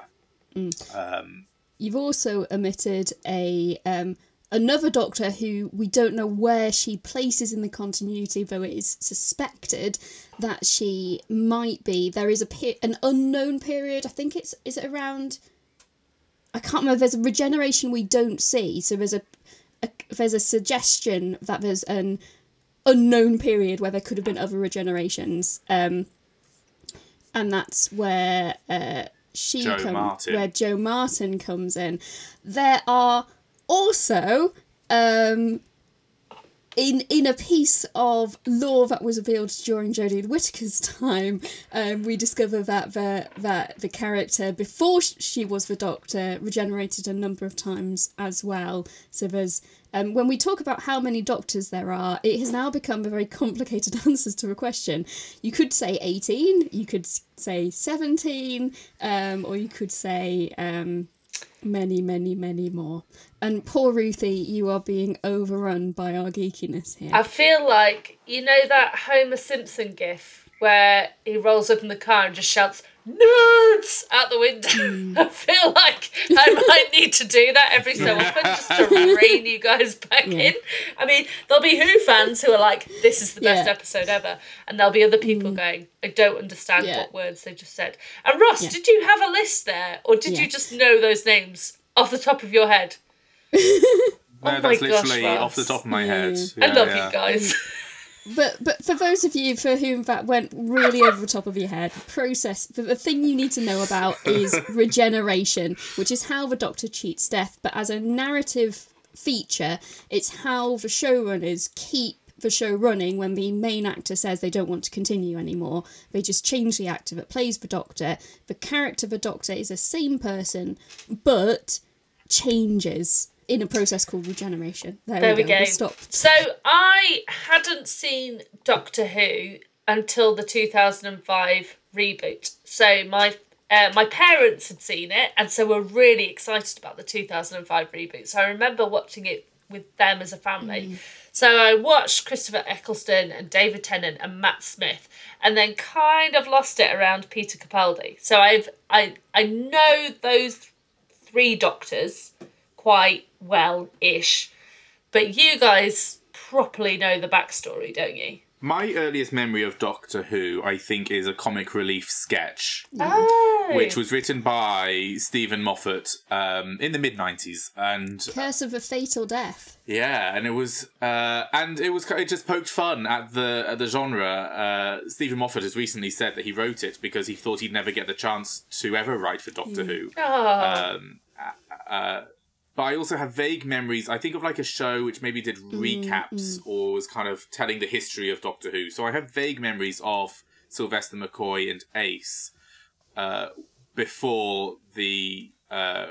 [SPEAKER 2] You've also omitted a um, another Doctor who we don't know where she places in the continuity, though it is suspected that she might be. There is a pe- an unknown period. I think it's is it around. I can't remember. There's a regeneration we don't see, so there's a, a there's a suggestion that there's an unknown period where there could have been other regenerations, um, and that's where uh, she
[SPEAKER 1] Jo
[SPEAKER 2] come-
[SPEAKER 1] Martin.
[SPEAKER 2] where Jo Martin comes in. There are also um, in in a piece of lore that was revealed during Jodie Whittaker's time, um, we discover that the that the character before sh- she was the Doctor regenerated a number of times as well. So there's um, when we talk about how many Doctors there are, it has now become a very complicated answer to a question. You could say eighteen, you could s- say seventeen, um, or you could say um, many, many, many more. And poor Ruthie, you are being overrun by our geekiness here.
[SPEAKER 3] I feel like, you know that Homer Simpson gif where he rolls up in the car and just shouts, "Nerds!" out the window? I feel like I might need to do that every so often just to rein you guys back yeah. in. I mean, there'll be Who fans who are like, this is the best yeah. episode ever. And there'll be other people mm. going, I don't understand yeah. what words they just said. And Ross, yeah. did you have a list there? Or did yeah. you just know those names off the top of your head?
[SPEAKER 1] No,
[SPEAKER 3] oh
[SPEAKER 1] that's
[SPEAKER 3] my
[SPEAKER 1] literally
[SPEAKER 3] gosh,
[SPEAKER 1] off the top of my head.
[SPEAKER 3] Yeah. I love yeah. you guys.
[SPEAKER 2] But but for those of you for whom that went really over the top of your head, process, the, the thing you need to know about is regeneration, which is how the Doctor cheats death. But as a narrative feature, it's how the showrunners keep the show running when the main actor says they don't want to continue anymore. They just change the actor that plays the Doctor. The character of the Doctor is the same person, but changes in a process called regeneration. There,
[SPEAKER 3] there we
[SPEAKER 2] go.
[SPEAKER 3] go.
[SPEAKER 2] We'll stop.
[SPEAKER 3] So I hadn't seen Doctor Who until the two thousand five reboot. So my uh, my parents had seen it, and so were really excited about the two thousand five reboot. So I remember watching it with them as a family. Mm. So I watched Christopher Eccleston and David Tennant and Matt Smith, and then kind of lost it around Peter Capaldi. So I've I I know those three Doctors quite well-ish, but you guys properly know the backstory, don't you?
[SPEAKER 1] My earliest memory of Doctor Who, I think, is a comic relief sketch,
[SPEAKER 3] oh.
[SPEAKER 1] which was written by Stephen Moffat um, in the mid nineties, and
[SPEAKER 2] Curse of a Fatal Death.
[SPEAKER 1] Yeah, and it was, uh, and it was, it just poked fun at the at the genre. Uh, Stephen Moffat has recently said that he wrote it because he thought he'd never get the chance to ever write for Doctor mm. Who.
[SPEAKER 3] Oh.
[SPEAKER 1] Um, uh, But I also have vague memories. I think of like a show which maybe did recaps mm, mm. or was kind of telling the history of Doctor Who. So I have vague memories of Sylvester McCoy and Ace uh, before the uh,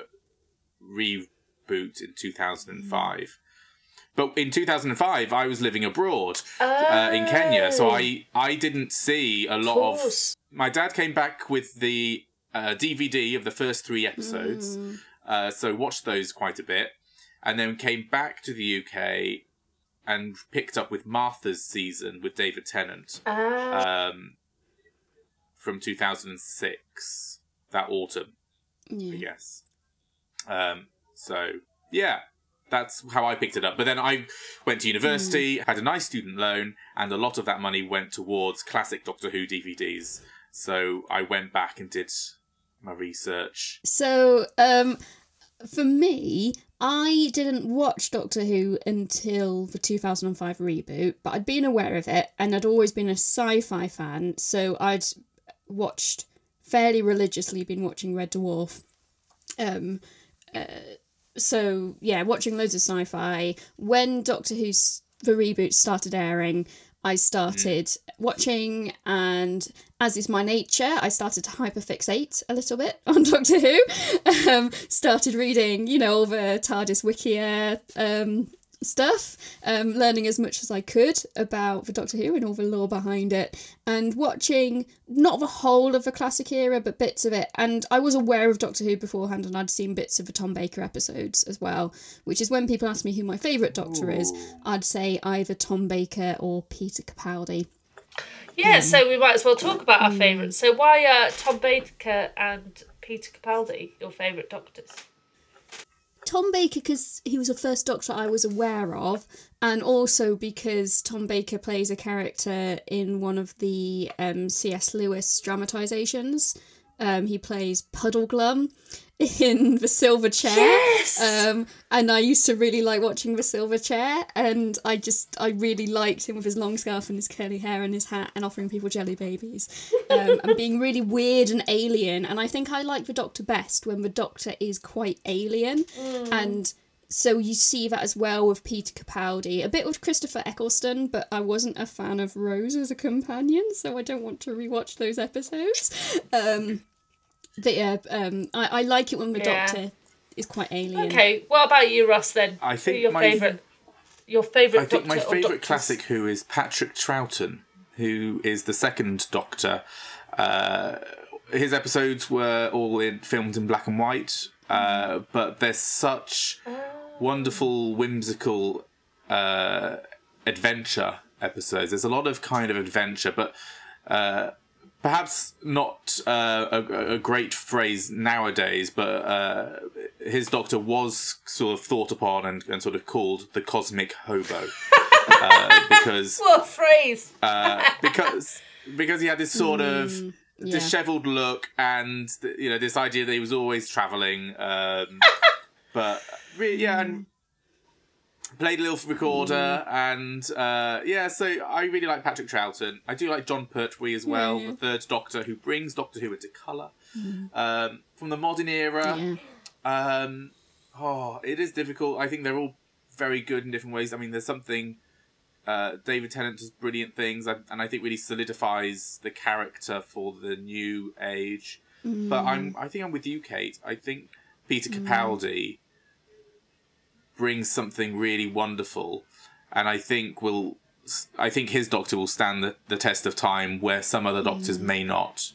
[SPEAKER 1] reboot in two thousand five. Mm. But in two thousand five, I was living abroad oh. uh, in Kenya. So I, I didn't see a lot of... of... My dad came back with the uh, D V D of the first three episodes. Mm. Uh, so watched those quite a bit, and then came back to the U K and picked up with Martha's season with David Tennant
[SPEAKER 3] ah.
[SPEAKER 1] um, from two thousand six, that autumn, yeah. I guess. Um, so, yeah, that's how I picked it up. But then I went to university, mm. had a nice student loan, and a lot of that money went towards classic Doctor Who D V Ds. So I went back and did... my research.
[SPEAKER 2] So, um, for me, I didn't watch Doctor Who until the two thousand five reboot, but I'd been aware of it, and I'd always been a sci-fi fan, so I'd watched, fairly religiously, been watching Red Dwarf. Um, uh, so, yeah, watching loads of sci-fi. When Doctor Who's the reboot started airing, I started mm. watching, and as is my nature, I started to hyperfixate a little bit on Doctor Who. Um, started reading, you know, all the TARDIS Wikia um, stuff, um, learning as much as I could about the Doctor Who and all the lore behind it, and watching not the whole of the classic era, but bits of it. And I was aware of Doctor Who beforehand, and I'd seen bits of the Tom Baker episodes as well, which is when people ask me who my favourite Doctor Ooh. is, I'd say either Tom Baker or Peter Capaldi.
[SPEAKER 3] Yeah, um, so we might as well talk about our um, favourites. So why are Tom Baker and Peter Capaldi your favourite Doctors?
[SPEAKER 2] Tom Baker, because he was the first Doctor I was aware of, and also because Tom Baker plays a character in one of the um, C S Lewis dramatisations. Um, he plays Puddleglum in The Silver Chair.
[SPEAKER 3] Yes!
[SPEAKER 2] Um, and I used to really like watching The Silver Chair, and I just, I really liked him with his long scarf and his curly hair and his hat and offering people jelly babies. Um, and being really weird and alien. And I think I like the Doctor best when the Doctor is quite alien. Mm. And so you see that as well with Peter Capaldi. A bit with Christopher Eccleston, but I wasn't a fan of Rose as a companion, so I don't want to rewatch those episodes. Um, but yeah, um, I, I like it when the yeah. Doctor is quite alien.
[SPEAKER 3] Okay, what about you, Ross, then?
[SPEAKER 1] I think
[SPEAKER 3] your
[SPEAKER 1] my
[SPEAKER 3] favourite your favourite
[SPEAKER 1] I think
[SPEAKER 3] Doctor
[SPEAKER 1] my favourite
[SPEAKER 3] Doctors?
[SPEAKER 1] classic Who is Patrick Troughton, who is the second Doctor. Uh, his episodes were all in, filmed in black and white, uh, but there's such oh. wonderful, whimsical uh, adventure episodes. There's a lot of kind of adventure, but uh, perhaps not uh, a, a great phrase nowadays, but uh, his doctor was sort of thought upon and, and sort of called the cosmic hobo. uh, because
[SPEAKER 3] what a phrase!
[SPEAKER 1] uh, because because he had this sort of
[SPEAKER 2] Mm, yeah.
[SPEAKER 1] dishevelled look, and you know, this idea that he was always travelling. Um, but really, yeah, and played a little recorder, and uh, yeah. So I really like Patrick Troughton. I do like John Pertwee as well,
[SPEAKER 2] Yeah.
[SPEAKER 1] the third Doctor, who brings Doctor Who into colour. Um, from the modern era,
[SPEAKER 2] Yeah.
[SPEAKER 1] um, oh, it is difficult. I think they're all very good in different ways. I mean, there's something. Uh, David Tennant does brilliant things, and, and I think really solidifies the character for the new age.
[SPEAKER 2] Mm.
[SPEAKER 1] But I'm, I think I'm with you, Kate. I think Peter Capaldi brings something really wonderful, and I think will, I think his Doctor will stand the, the test of time where some other Doctors may not.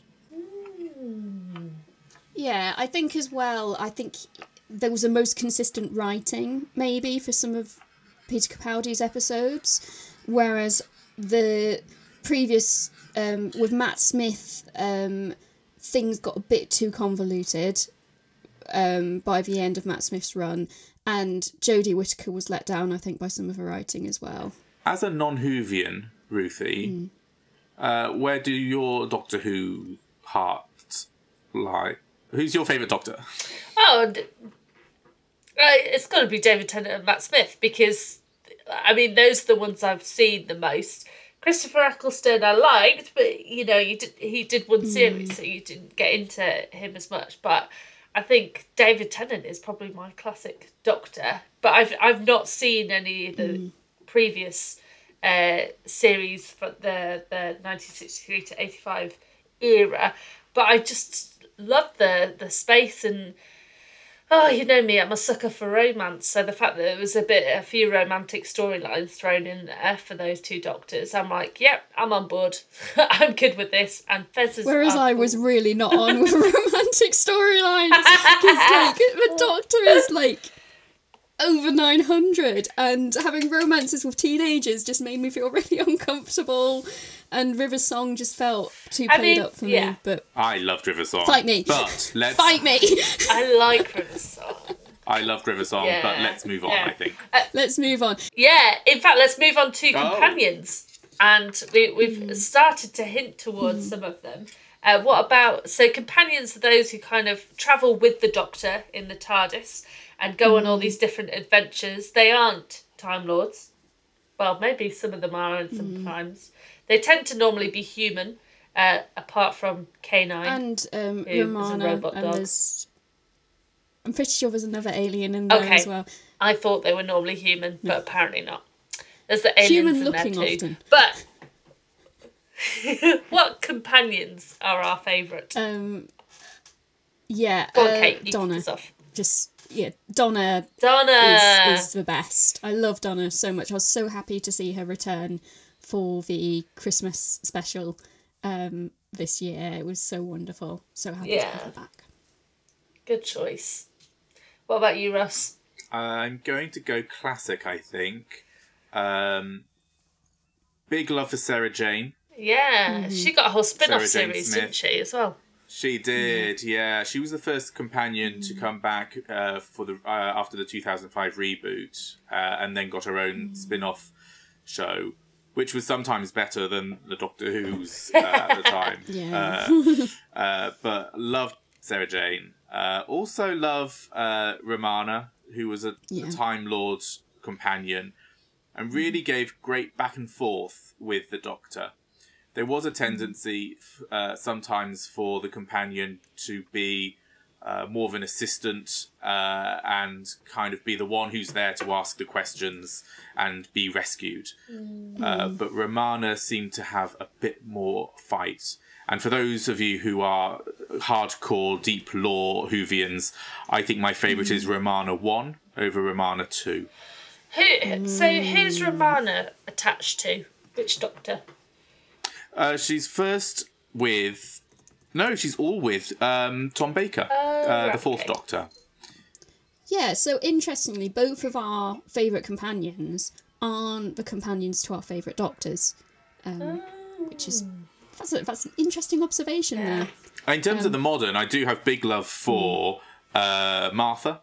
[SPEAKER 2] Yeah, I think as well, I think there was the most consistent writing, maybe, for some of Peter Capaldi's episodes, whereas the previous, um, with Matt Smith, um, things got a bit too convoluted um, by the end of Matt Smith's run, and Jodie Whittaker was let down, I think, by some of her writing as well.
[SPEAKER 1] As a non-Whovian, Ruthie, uh, where do your Doctor Who heart lie? Who's your favourite Doctor?
[SPEAKER 3] Oh, d- uh, it's got to be David Tennant and Matt Smith, because, I mean, those are the ones I've seen the most. Christopher Eccleston I liked, but, you know, you did, he did one series, so you didn't get into him as much. But I think David Tennant is probably my classic Doctor. But I've I've not seen any of the previous uh, series for the, the nineteen sixty-three to eighty-five era. But I just love the, the space and... Oh, you know me, I'm a sucker for romance, so the fact that there was a bit, a few romantic storylines thrown in there for those two Doctors, I'm like, yep, I'm on board. I'm good with this. And Fez is...
[SPEAKER 2] Whereas
[SPEAKER 3] are
[SPEAKER 2] I
[SPEAKER 3] cool.
[SPEAKER 2] was really not on with romantic storylines, because like the Doctor is like over nine hundred, and having romances with teenagers just made me feel really uncomfortable, and River's Song just felt too
[SPEAKER 3] I
[SPEAKER 2] played
[SPEAKER 3] mean,
[SPEAKER 2] up for
[SPEAKER 3] yeah.
[SPEAKER 2] me. But
[SPEAKER 1] I loved River Song.
[SPEAKER 2] fight me,
[SPEAKER 1] But let's...
[SPEAKER 2] fight me.
[SPEAKER 3] I like River's Song.
[SPEAKER 1] I loved River Song,
[SPEAKER 3] Yeah.
[SPEAKER 1] but let's move on,
[SPEAKER 3] Yeah.
[SPEAKER 1] I think.
[SPEAKER 2] Let's move on.
[SPEAKER 3] Yeah, in fact, let's move on to
[SPEAKER 1] Oh.
[SPEAKER 3] companions. And we, we've started to hint towards some of them. Uh, what about... So companions are those who kind of travel with the Doctor in the TARDIS and go on all these different adventures. They aren't Time Lords. Well, maybe some of them are and sometimes. They tend to normally be human, uh, apart from K nine.
[SPEAKER 2] And um,
[SPEAKER 3] Who is a
[SPEAKER 2] Romana,
[SPEAKER 3] robot
[SPEAKER 2] and
[SPEAKER 3] dog.
[SPEAKER 2] there's... I'm pretty sure there's another alien in there
[SPEAKER 3] Okay.
[SPEAKER 2] as well.
[SPEAKER 3] I thought they were normally human, but apparently not. There's the aliens
[SPEAKER 2] Human
[SPEAKER 3] in there
[SPEAKER 2] looking
[SPEAKER 3] too.
[SPEAKER 2] often.
[SPEAKER 3] But what companions are our favourite?
[SPEAKER 2] Um, yeah,
[SPEAKER 3] Go on,
[SPEAKER 2] uh,
[SPEAKER 3] Kate, you kick
[SPEAKER 2] Donna.
[SPEAKER 3] us off.
[SPEAKER 2] Just, yeah, Donna
[SPEAKER 3] Donna!
[SPEAKER 2] is, is the best. I love Donna so much. I was so happy to see her return for the Christmas special um, this year. It was so wonderful. So happy
[SPEAKER 3] Yeah.
[SPEAKER 2] to have her back.
[SPEAKER 3] Good choice. What about you, Russ?
[SPEAKER 1] I'm going to go classic, I think. Um, big love for Sarah Jane.
[SPEAKER 3] Yeah, she got a whole spin-off
[SPEAKER 1] Sarah Jane
[SPEAKER 3] series,
[SPEAKER 1] Smith.
[SPEAKER 3] didn't she, as well?
[SPEAKER 1] She did, yeah. She was the first companion
[SPEAKER 3] Mm.
[SPEAKER 1] to come back uh, for the uh, after the two thousand five reboot, uh, and then got her own
[SPEAKER 3] Mm.
[SPEAKER 1] spin-off show, which was sometimes better than the Doctor Who's uh, at the time.
[SPEAKER 2] Yeah.
[SPEAKER 1] Uh, uh, but loved Sarah Jane. Uh, also love uh, Romana, who was a,
[SPEAKER 2] Yeah.
[SPEAKER 1] a Time Lord companion, and really gave great back and forth with the Doctor. There was a tendency uh, sometimes for the companion to be uh, more of an assistant uh, and kind of be the one who's there to ask the questions and be rescued. Uh, but Romana seemed to have a bit more fight. And for those of you who are hardcore, deep lore Whovians, I think my favourite is Romana one over Romana two.
[SPEAKER 3] Who? So who's Romana attached to? Which Doctor?
[SPEAKER 1] Uh, she's first with... No, she's all with um, Tom Baker,
[SPEAKER 3] Oh,
[SPEAKER 1] uh,
[SPEAKER 3] right,
[SPEAKER 1] the fourth
[SPEAKER 3] okay.
[SPEAKER 1] Doctor.
[SPEAKER 2] Yeah, so interestingly, both of our favourite companions aren't the companions to our favourite Doctors, um, which is that's, a, that's an interesting observation there.
[SPEAKER 1] In terms
[SPEAKER 3] Um,
[SPEAKER 1] of the modern, I do have big love for uh, Martha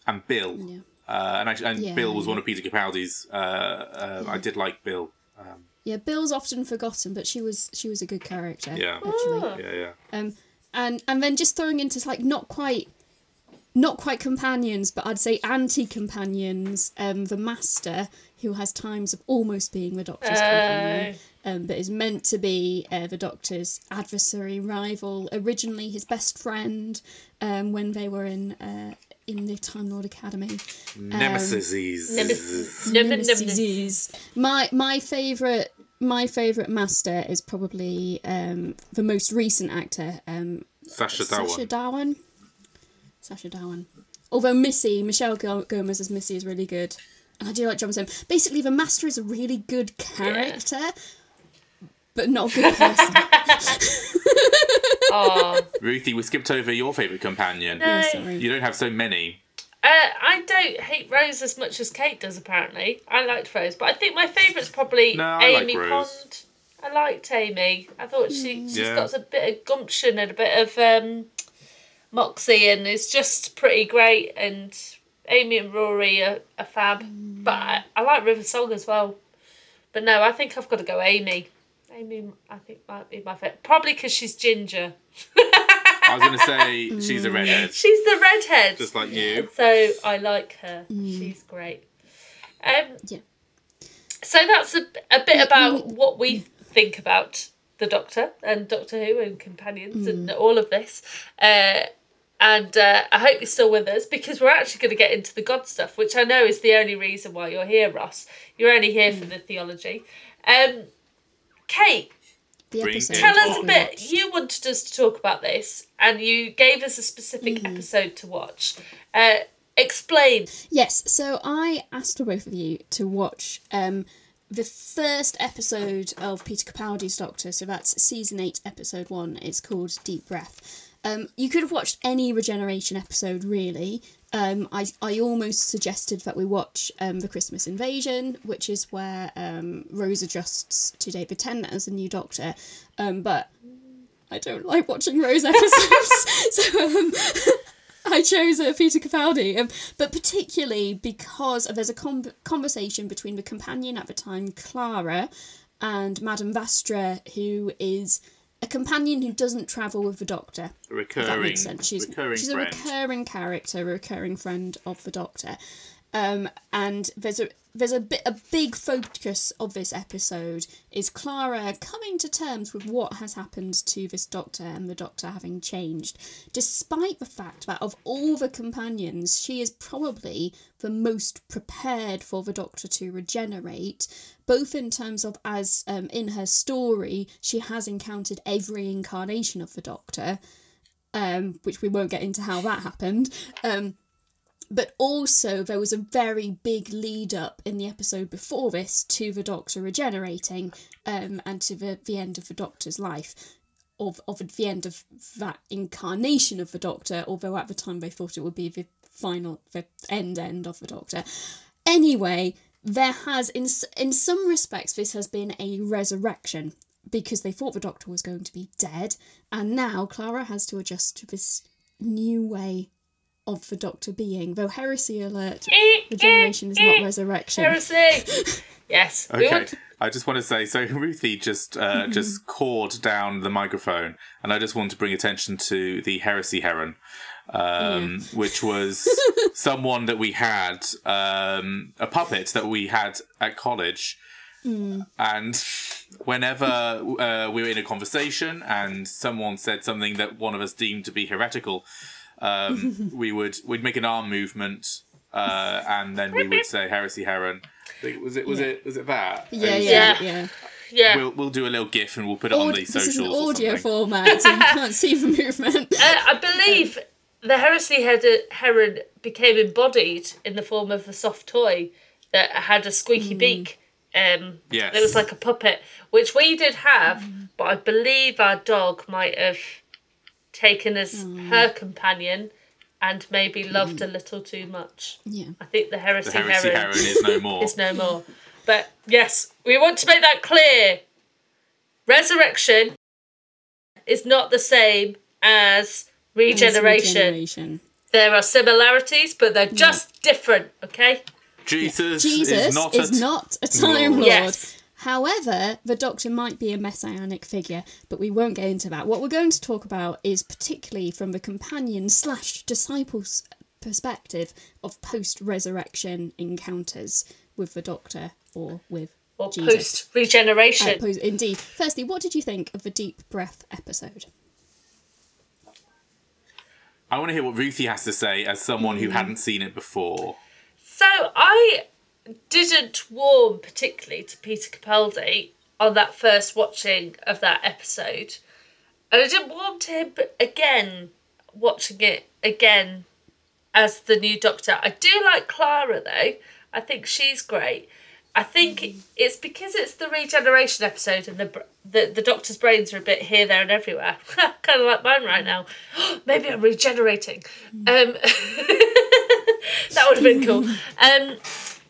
[SPEAKER 1] and Bill.
[SPEAKER 2] Yeah.
[SPEAKER 1] Uh, and actually, and
[SPEAKER 2] Yeah,
[SPEAKER 1] Bill was
[SPEAKER 2] yeah.
[SPEAKER 1] one of Peter Capaldi's. Uh, uh, I did like Bill. Um,
[SPEAKER 2] Yeah, Bill's often forgotten, but she was she was a good character.
[SPEAKER 1] Yeah.
[SPEAKER 2] Actually.
[SPEAKER 3] Oh.
[SPEAKER 1] yeah, yeah.
[SPEAKER 2] Um, and and then just throwing into like not quite, not quite companions, but I'd say anti-companions. Um, the Master, who has times of almost being the Doctor's companion, um, but is meant to be uh, the Doctor's adversary, rival. Originally his best friend, um, when they were in uh, in the Time Lord Academy.
[SPEAKER 1] Nemesis.
[SPEAKER 3] Nemesis. Nemesis.
[SPEAKER 2] Nemesis. My my favourite my favourite Master is probably um, the most recent actor, um,
[SPEAKER 1] Sacha Dhawan.
[SPEAKER 2] Sacha Dhawan. Sacha Dhawan. Although Missy, Michelle Go- Gomez as Missy is really good. And I do like John Stone. Basically, the Master is a really good character, yeah. but not a good person.
[SPEAKER 3] Oh.
[SPEAKER 1] Ruthie, we skipped over your favourite companion.
[SPEAKER 3] No.
[SPEAKER 2] Yeah, sorry.
[SPEAKER 1] You don't have so many.
[SPEAKER 3] Uh, I don't hate Rose as much as Kate does, apparently. I liked Rose, but I think my favourite's probably
[SPEAKER 1] No, I like
[SPEAKER 3] Amy
[SPEAKER 1] Rose.
[SPEAKER 3] Pond. I liked Amy. I thought she, she's
[SPEAKER 1] Yeah.
[SPEAKER 3] got a bit of gumption and a bit of um, moxie, and is just pretty great. And Amy and Rory are, are fab. But I, I like River Song as well. But no, I think I've got to go Amy. Amy, I think, might be my favourite. Probably because she's ginger.
[SPEAKER 1] I was going to say she's a redhead,
[SPEAKER 3] She's the redhead.
[SPEAKER 1] just like you.
[SPEAKER 3] So I like her. She's great. Um,
[SPEAKER 2] Yeah.
[SPEAKER 3] So that's a, a bit about
[SPEAKER 2] mm,
[SPEAKER 3] what we think about the Doctor and Doctor Who and companions
[SPEAKER 2] Mm.
[SPEAKER 3] and all of this. Uh, and uh, I hope you're still with us, because we're actually going to get into the God stuff, which I know is the only reason why you're here, Ross. You're only here for the theology. Um, Kate,
[SPEAKER 2] The
[SPEAKER 1] Bring
[SPEAKER 2] episode.
[SPEAKER 1] in
[SPEAKER 3] tell us
[SPEAKER 1] Oh.
[SPEAKER 3] a bit. You wanted us to talk about this, and you gave us a specific episode to watch. Uh, explain.
[SPEAKER 2] Yes, so I asked for both of you to watch um, the first episode of Peter Capaldi's Doctor, so that's season eight, episode one. It's called Deep Breath. Um, you could have watched any Regeneration episode, really. Um, I, I almost suggested that we watch um, The Christmas Invasion, which is where um, Rose adjusts to David Tennant as the new Doctor. Um, but I don't like watching Rose episodes, so um, I chose uh, Peter Capaldi. Um, but particularly because there's a con- conversation between the companion at the time, Clara, and Madame Vastra, who is a companion who doesn't travel with the Doctor.
[SPEAKER 1] A
[SPEAKER 2] If that
[SPEAKER 1] recurring,
[SPEAKER 2] makes sense. She's,
[SPEAKER 1] recurring
[SPEAKER 2] she's
[SPEAKER 1] friend.
[SPEAKER 2] a recurring character, a recurring friend of the Doctor. Um, and there's a there's a bit a big focus of this episode is Clara coming to terms with what has happened to this Doctor and the Doctor having changed, despite the fact that of all the companions, she is probably the most prepared for the Doctor to regenerate, both in terms of as um, in her story she has encountered every incarnation of the Doctor, um, which we won't get into how that happened. Um, But also, there was a very big lead up in the episode before this to the Doctor regenerating, um, and to the, the end of the Doctor's life, of of the end of that incarnation of the Doctor. Although at the time they thought it would be the final, the end end of the Doctor. Anyway, there has in in some respects this has been a resurrection, because they thought the Doctor was going to be dead, and now Clara has to adjust to this new way of the Doctor being, though heresy alert, regeneration is not resurrection.
[SPEAKER 3] Heresy! Yes. We
[SPEAKER 1] Okay,
[SPEAKER 3] want to-
[SPEAKER 1] I just want to say, so Ruthie just uh, just cawed down the microphone, and I just want to bring attention to the heresy heron, um, which was someone that we had, um, a puppet that we had at college, and whenever uh, we were in a conversation and someone said something that one of us deemed to be heretical, um, we would we'd make an arm movement, uh, and then we would say heresy heron. Was it was it was it that?
[SPEAKER 2] Yeah,
[SPEAKER 1] It was-
[SPEAKER 2] yeah,
[SPEAKER 3] Yeah.
[SPEAKER 2] yeah.
[SPEAKER 3] yeah.
[SPEAKER 1] We'll we'll do a little GIF and we'll put it on
[SPEAKER 2] Aud-
[SPEAKER 1] the
[SPEAKER 2] this
[SPEAKER 1] socials.
[SPEAKER 2] is an
[SPEAKER 1] or
[SPEAKER 2] audio
[SPEAKER 1] something.
[SPEAKER 2] format, so you can't see the movement.
[SPEAKER 3] Uh, I believe the heresy head- heron became embodied in the form of a soft toy that had a squeaky beak. Um,
[SPEAKER 1] Yes.
[SPEAKER 3] It was like a puppet, which we did have, but I believe our dog might have taken as her companion and maybe loved a little too much.
[SPEAKER 2] Yeah.
[SPEAKER 3] I think the heresy,
[SPEAKER 1] The heresy
[SPEAKER 3] heron,
[SPEAKER 1] heron is no more.
[SPEAKER 3] is no more. But yes, we want to make that clear. Resurrection is not the same as regeneration.
[SPEAKER 2] Regeneration.
[SPEAKER 3] There are similarities, but they're just yeah. different, okay?
[SPEAKER 1] Jesus,
[SPEAKER 2] Jesus
[SPEAKER 1] is, not,
[SPEAKER 2] is
[SPEAKER 1] a
[SPEAKER 2] not a Time Lord.
[SPEAKER 3] Yes.
[SPEAKER 2] However, the Doctor might be a messianic figure, but we won't get into that. What we're going to talk about is particularly from the companion slash disciples perspective of post-resurrection encounters with the Doctor or with
[SPEAKER 3] or
[SPEAKER 2] Jesus.
[SPEAKER 3] Post-regeneration.
[SPEAKER 2] Uh, post, indeed. Firstly, what did you think of the Deep Breath episode?
[SPEAKER 1] I want to hear what Ruthie has to say as someone mm. who hadn't seen it before.
[SPEAKER 3] So I didn't warm particularly to Peter Capaldi on that first watching of that episode. And I didn't warm to him again, watching it again as the new Doctor. I do like Clara, though. I think she's great. I think mm. it's because it's the regeneration episode and the, the the Doctor's brains are a bit here, there and everywhere. Kind of like mine right now. Maybe I'm regenerating. Mm. Um, that would have been cool. Um,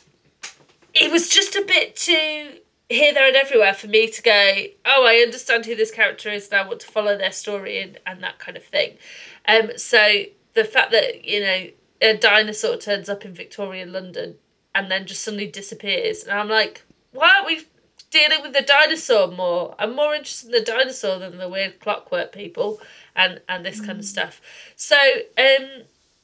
[SPEAKER 3] it was just a bit too here, there and everywhere for me to go, oh, I understand who this character is and I want to follow their story and, and that kind of thing. Um, so the fact that, you know, a dinosaur turns up in Victorian London and then just suddenly disappears. And I'm like, why aren't we dealing with the dinosaur more? I'm more interested in the dinosaur than the weird clockwork people and, and this mm. kind of stuff. So um,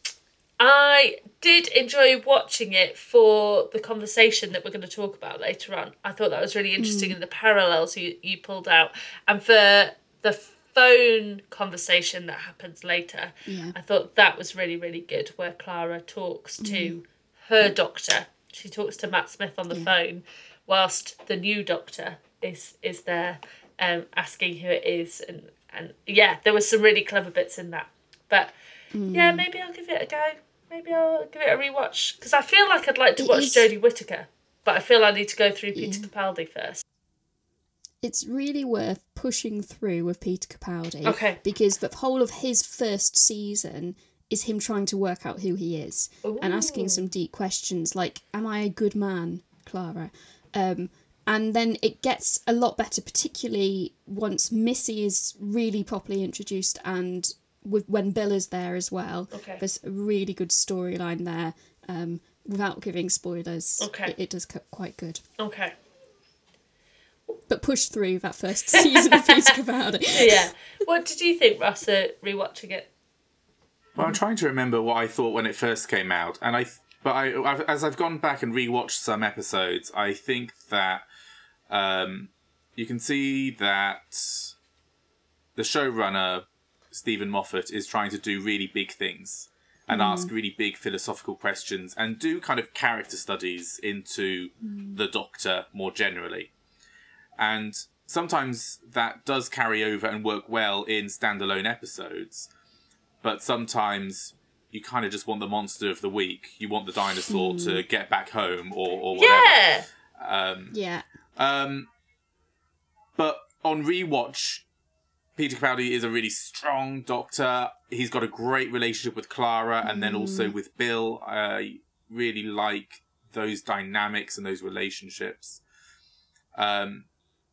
[SPEAKER 3] I did enjoy watching it for the conversation that we're going to talk about later on. I thought that was really interesting mm. in the parallels you, you pulled out. And for the phone conversation that happens later,
[SPEAKER 2] yeah.
[SPEAKER 3] I thought that was really, really good, where Clara talks to mm. her doctor. She talks to Matt Smith on the yeah. phone whilst the new Doctor is is there um, asking who it is. And, and yeah, there was some really clever bits in that. But mm. yeah, maybe I'll give it a go. Maybe I'll give it a rewatch. Because I feel like I'd like to
[SPEAKER 2] it
[SPEAKER 3] watch
[SPEAKER 2] is...
[SPEAKER 3] Jodie Whittaker, but I feel I need to go through Peter
[SPEAKER 2] yeah.
[SPEAKER 3] Capaldi first.
[SPEAKER 2] It's really worth pushing through with Peter Capaldi.
[SPEAKER 3] Okay.
[SPEAKER 2] Because the whole of his first season is him trying to work out who he is. Ooh. And asking some deep questions like, am I a good man, Clara? Um, and then it gets a lot better, particularly once Missy is really properly introduced and with when Bill is there as well.
[SPEAKER 3] Okay.
[SPEAKER 2] There's a really good storyline there. Um, without giving spoilers,
[SPEAKER 3] okay.
[SPEAKER 2] it, it does cut quite good.
[SPEAKER 3] Okay.
[SPEAKER 2] But push through that first season of Peter Capaldi.
[SPEAKER 3] Yeah. What did you think, Russ, uh, rewatching it?
[SPEAKER 1] Well, I'm trying to remember what I thought when it first came out, and I, but I, I've, as I've gone back and rewatched some episodes, I think that um, you can see that the showrunner Stephen Moffat is trying to do really big things and mm. ask really big philosophical questions and do kind of character studies into mm. the Doctor more generally. And sometimes that does carry over and work well in standalone episodes. But sometimes you kind of just want the monster of the week. You want the dinosaur mm. to get back home or, or whatever.
[SPEAKER 3] Yeah.
[SPEAKER 1] Um,
[SPEAKER 2] yeah.
[SPEAKER 1] Um, but on rewatch, Peter Capaldi is a really strong Doctor. He's got a great relationship with Clara and mm. then also with Bill. I really like those dynamics and those relationships. Um,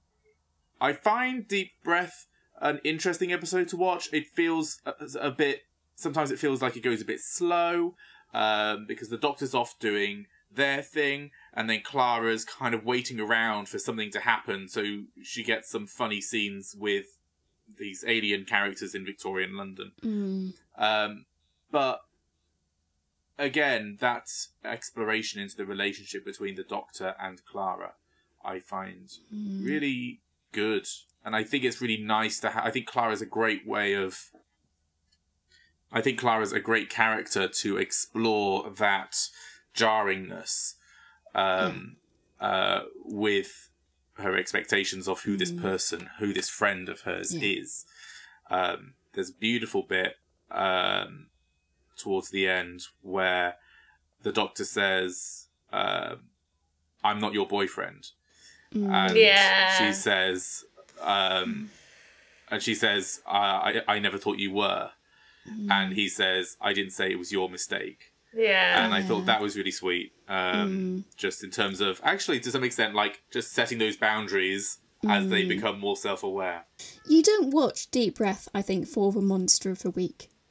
[SPEAKER 1] I find Deep Breath an interesting episode to watch. It feels a, a bit... Sometimes it feels like it goes a bit slow um, because the Doctor's off doing their thing and then Clara's kind of waiting around for something to happen so she gets some funny scenes with these alien characters in Victorian London.
[SPEAKER 2] Mm.
[SPEAKER 1] Um, but again, that exploration into the relationship between the Doctor and Clara I find mm. really good. And I think it's really nice to have... I think Clara's a great way of... I think Clara's a great character to explore that jarringness um, yeah. uh, with her expectations of who mm. this person, who this friend of hers yeah. is. Um, there's a beautiful bit um, towards the end where the Doctor says, uh, I'm not your boyfriend.
[SPEAKER 2] Mm.
[SPEAKER 1] And
[SPEAKER 3] yeah.
[SPEAKER 1] she says... Um, and she says, I, I, I never thought you were. Mm. And he says, I didn't say it was your mistake.
[SPEAKER 3] Yeah.
[SPEAKER 1] And I thought that was really sweet. Um,
[SPEAKER 2] mm.
[SPEAKER 1] Just in terms of, actually, to some extent, like, just setting those boundaries mm. as they become more self-aware.
[SPEAKER 2] You don't watch Deep Breath, I think, for the monster of the week.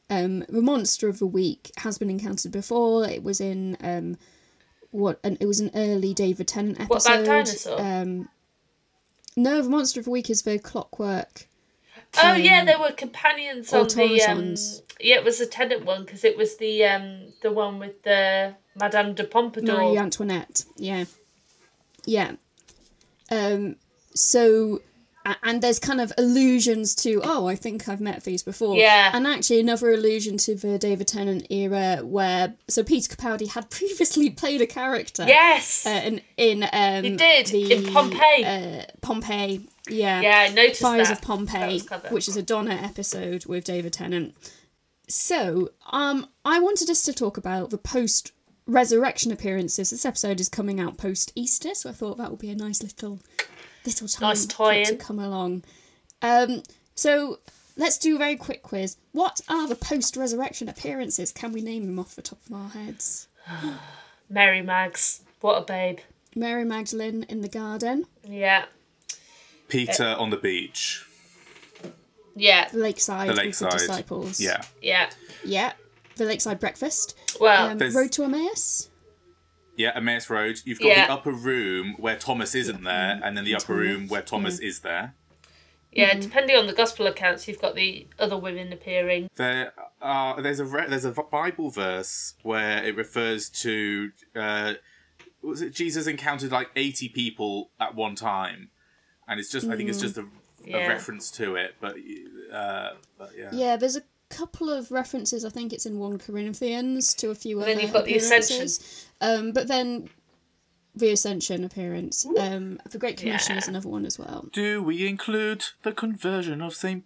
[SPEAKER 2] Um, the monster of the week has been encountered before. It was in um, what? An, it was an early David Tennant episode.
[SPEAKER 3] What about Dinosaur?
[SPEAKER 2] Um, no, the monster of the week is the Clockwork.
[SPEAKER 3] Oh
[SPEAKER 2] um,
[SPEAKER 3] yeah, there were companions on the. Um,
[SPEAKER 2] automatons.
[SPEAKER 3] yeah, it was a Tennant one because it was the um the one with the Madame de Pompadour.
[SPEAKER 2] Marie Antoinette. Yeah, yeah. Um. So. And there's kind of allusions to, oh, I think I've met these before.
[SPEAKER 3] Yeah.
[SPEAKER 2] And actually another allusion to the David Tennant era where, so Peter Capaldi had previously played a character.
[SPEAKER 3] Yes.
[SPEAKER 2] Uh, in, in um,
[SPEAKER 3] He did,
[SPEAKER 2] the,
[SPEAKER 3] in Pompeii.
[SPEAKER 2] Uh, Pompeii, yeah.
[SPEAKER 3] Yeah, I noticed
[SPEAKER 2] Fires
[SPEAKER 3] that.
[SPEAKER 2] of Pompeii,
[SPEAKER 3] That
[SPEAKER 2] which is a Donna episode with David Tennant. So, um, I wanted us to talk about the post-resurrection appearances. This episode is coming out post-Easter, so I thought that would be a nice little... little time
[SPEAKER 3] Nice
[SPEAKER 2] for it to
[SPEAKER 3] tie-in.
[SPEAKER 2] come along. Um, so let's do a very quick quiz. What are the post-resurrection appearances? Can we name them off the top of our heads?
[SPEAKER 3] Mary Mags, what a babe.
[SPEAKER 2] Mary Magdalene in the garden,
[SPEAKER 3] Yeah.
[SPEAKER 1] Peter on the beach.
[SPEAKER 3] Yeah.
[SPEAKER 2] the lakeside,
[SPEAKER 1] The
[SPEAKER 2] with the
[SPEAKER 1] lakeside.
[SPEAKER 2] disciples.
[SPEAKER 1] Yeah.
[SPEAKER 3] Yeah.
[SPEAKER 2] Yeah, the lakeside breakfast.
[SPEAKER 3] Well,
[SPEAKER 2] Um,
[SPEAKER 1] There's-
[SPEAKER 2] Road to Emmaus.
[SPEAKER 1] Yeah, Emmaus Road. You've got
[SPEAKER 3] Yeah.
[SPEAKER 1] the upper room where Thomas isn't there, and then the upper room where Thomas is there.
[SPEAKER 3] yeah,
[SPEAKER 2] Mm.
[SPEAKER 3] depending on the gospel accounts, you've got the other women appearing.
[SPEAKER 1] There are there's a re- there's a Bible verse where it refers to uh, was it Jesus encountered like eighty people at one time, and it's just I think it's just a,
[SPEAKER 3] Yeah.
[SPEAKER 1] a reference to it, but uh, but yeah.
[SPEAKER 2] Yeah, there's a couple of references. I think it's in First Corinthians to a few
[SPEAKER 3] And then
[SPEAKER 2] other
[SPEAKER 3] you've got the
[SPEAKER 2] appearances. Um, but then the Ascension appearance. Um, the Great Commission
[SPEAKER 3] Yeah.
[SPEAKER 2] is another one as well.
[SPEAKER 1] Do we include the conversion of Saint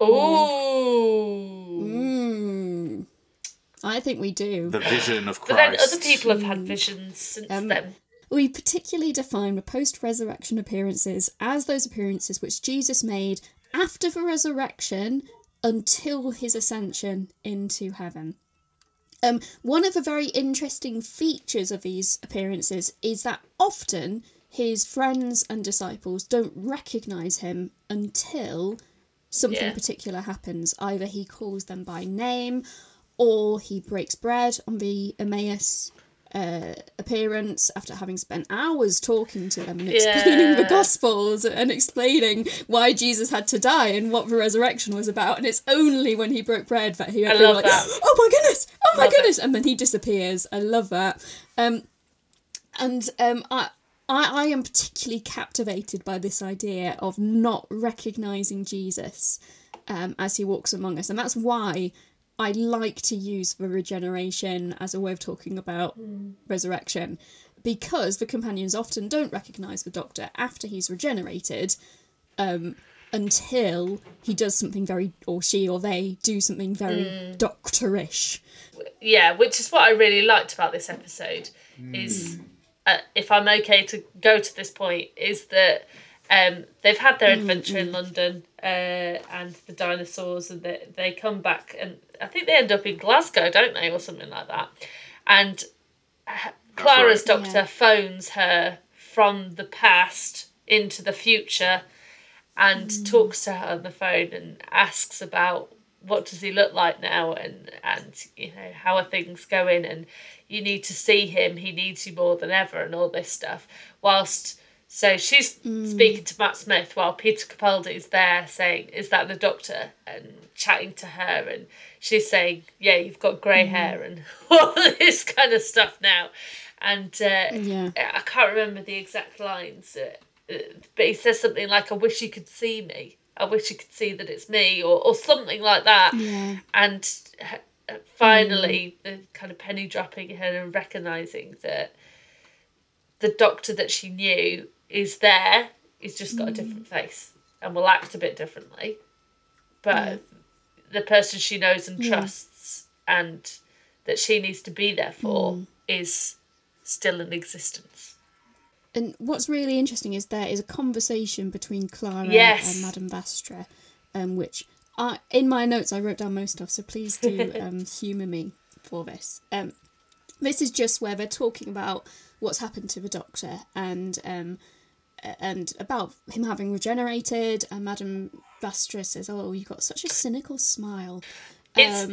[SPEAKER 1] Paul?
[SPEAKER 3] Ooh.
[SPEAKER 2] Mm. I think we do.
[SPEAKER 1] The vision of
[SPEAKER 3] But then
[SPEAKER 1] Christ.
[SPEAKER 3] other people have had visions since
[SPEAKER 2] Um,
[SPEAKER 3] then.
[SPEAKER 2] We particularly define the post-resurrection appearances as those appearances which Jesus made after the resurrection until his ascension into heaven. Um, one of the very interesting features of these appearances is that often his friends and disciples don't recognise him until something
[SPEAKER 3] Yeah.
[SPEAKER 2] particular happens. Either he calls them by name or he breaks bread on the Emmaus uh, appearance after having spent hours talking to them and explaining the
[SPEAKER 3] Yeah.
[SPEAKER 2] Gospels and explaining why Jesus had to die and what the resurrection was about. And it's only when he broke bread that he
[SPEAKER 3] I
[SPEAKER 2] they were
[SPEAKER 3] love
[SPEAKER 2] like,
[SPEAKER 3] that.
[SPEAKER 2] oh my goodness, oh my
[SPEAKER 3] Love it.
[SPEAKER 2] goodness. And then he disappears. I love that. Um, and um, I, I, I am particularly captivated by this idea of not recognising Jesus um, as he walks among us. And that's why I like to use the regeneration as a way of talking about
[SPEAKER 3] Mm.
[SPEAKER 2] resurrection, because the companions often don't recognise the Doctor after he's regenerated um, until he does something very, or she or they do something very
[SPEAKER 3] Mm.
[SPEAKER 2] doctorish.
[SPEAKER 3] Yeah, which is what I really liked about this episode. Is uh, if I'm okay to go to this point, is that um, they've had their adventure in London uh, and the dinosaurs, and they they come back, and I think they end up in Glasgow, don't they, or something like that. And uh, Clara's
[SPEAKER 1] right.
[SPEAKER 3] doctor
[SPEAKER 2] Yeah.
[SPEAKER 3] phones her from the past into the future and talks to her on the phone and asks about what does he look like now, and and you know, how are things going, and you need to see him, he needs you more than ever, and all this stuff. Whilst so she's speaking to Matt Smith while Peter Capaldi's there saying, is that the Doctor, and chatting to her, and she's saying, yeah, you've got grey hair and all this kind of stuff now. And uh,
[SPEAKER 2] Yeah.
[SPEAKER 3] I can't remember the exact lines, uh, uh, but he says something like, I wish you could see me. I wish you could see that it's me, or, or something like that.
[SPEAKER 2] Yeah.
[SPEAKER 3] And uh, finally, the kind of penny dropping her and recognising that the Doctor that she knew is there. He's just got a different face and will act a bit differently. But
[SPEAKER 2] Yeah.
[SPEAKER 3] the person she knows and
[SPEAKER 2] Yeah.
[SPEAKER 3] trusts and that she needs to be there for is still in existence.
[SPEAKER 2] And what's really interesting is there is a conversation between Clara
[SPEAKER 3] Yes.
[SPEAKER 2] and Madame Vastra, um, which I, in my notes I wrote down most of, so please do um, humour me for this. Um, this is just where they're talking about what's happened to the Doctor and um, and about him having regenerated, and Madame Vastra says, oh, you've got such a cynical smile.
[SPEAKER 3] It's
[SPEAKER 2] Um,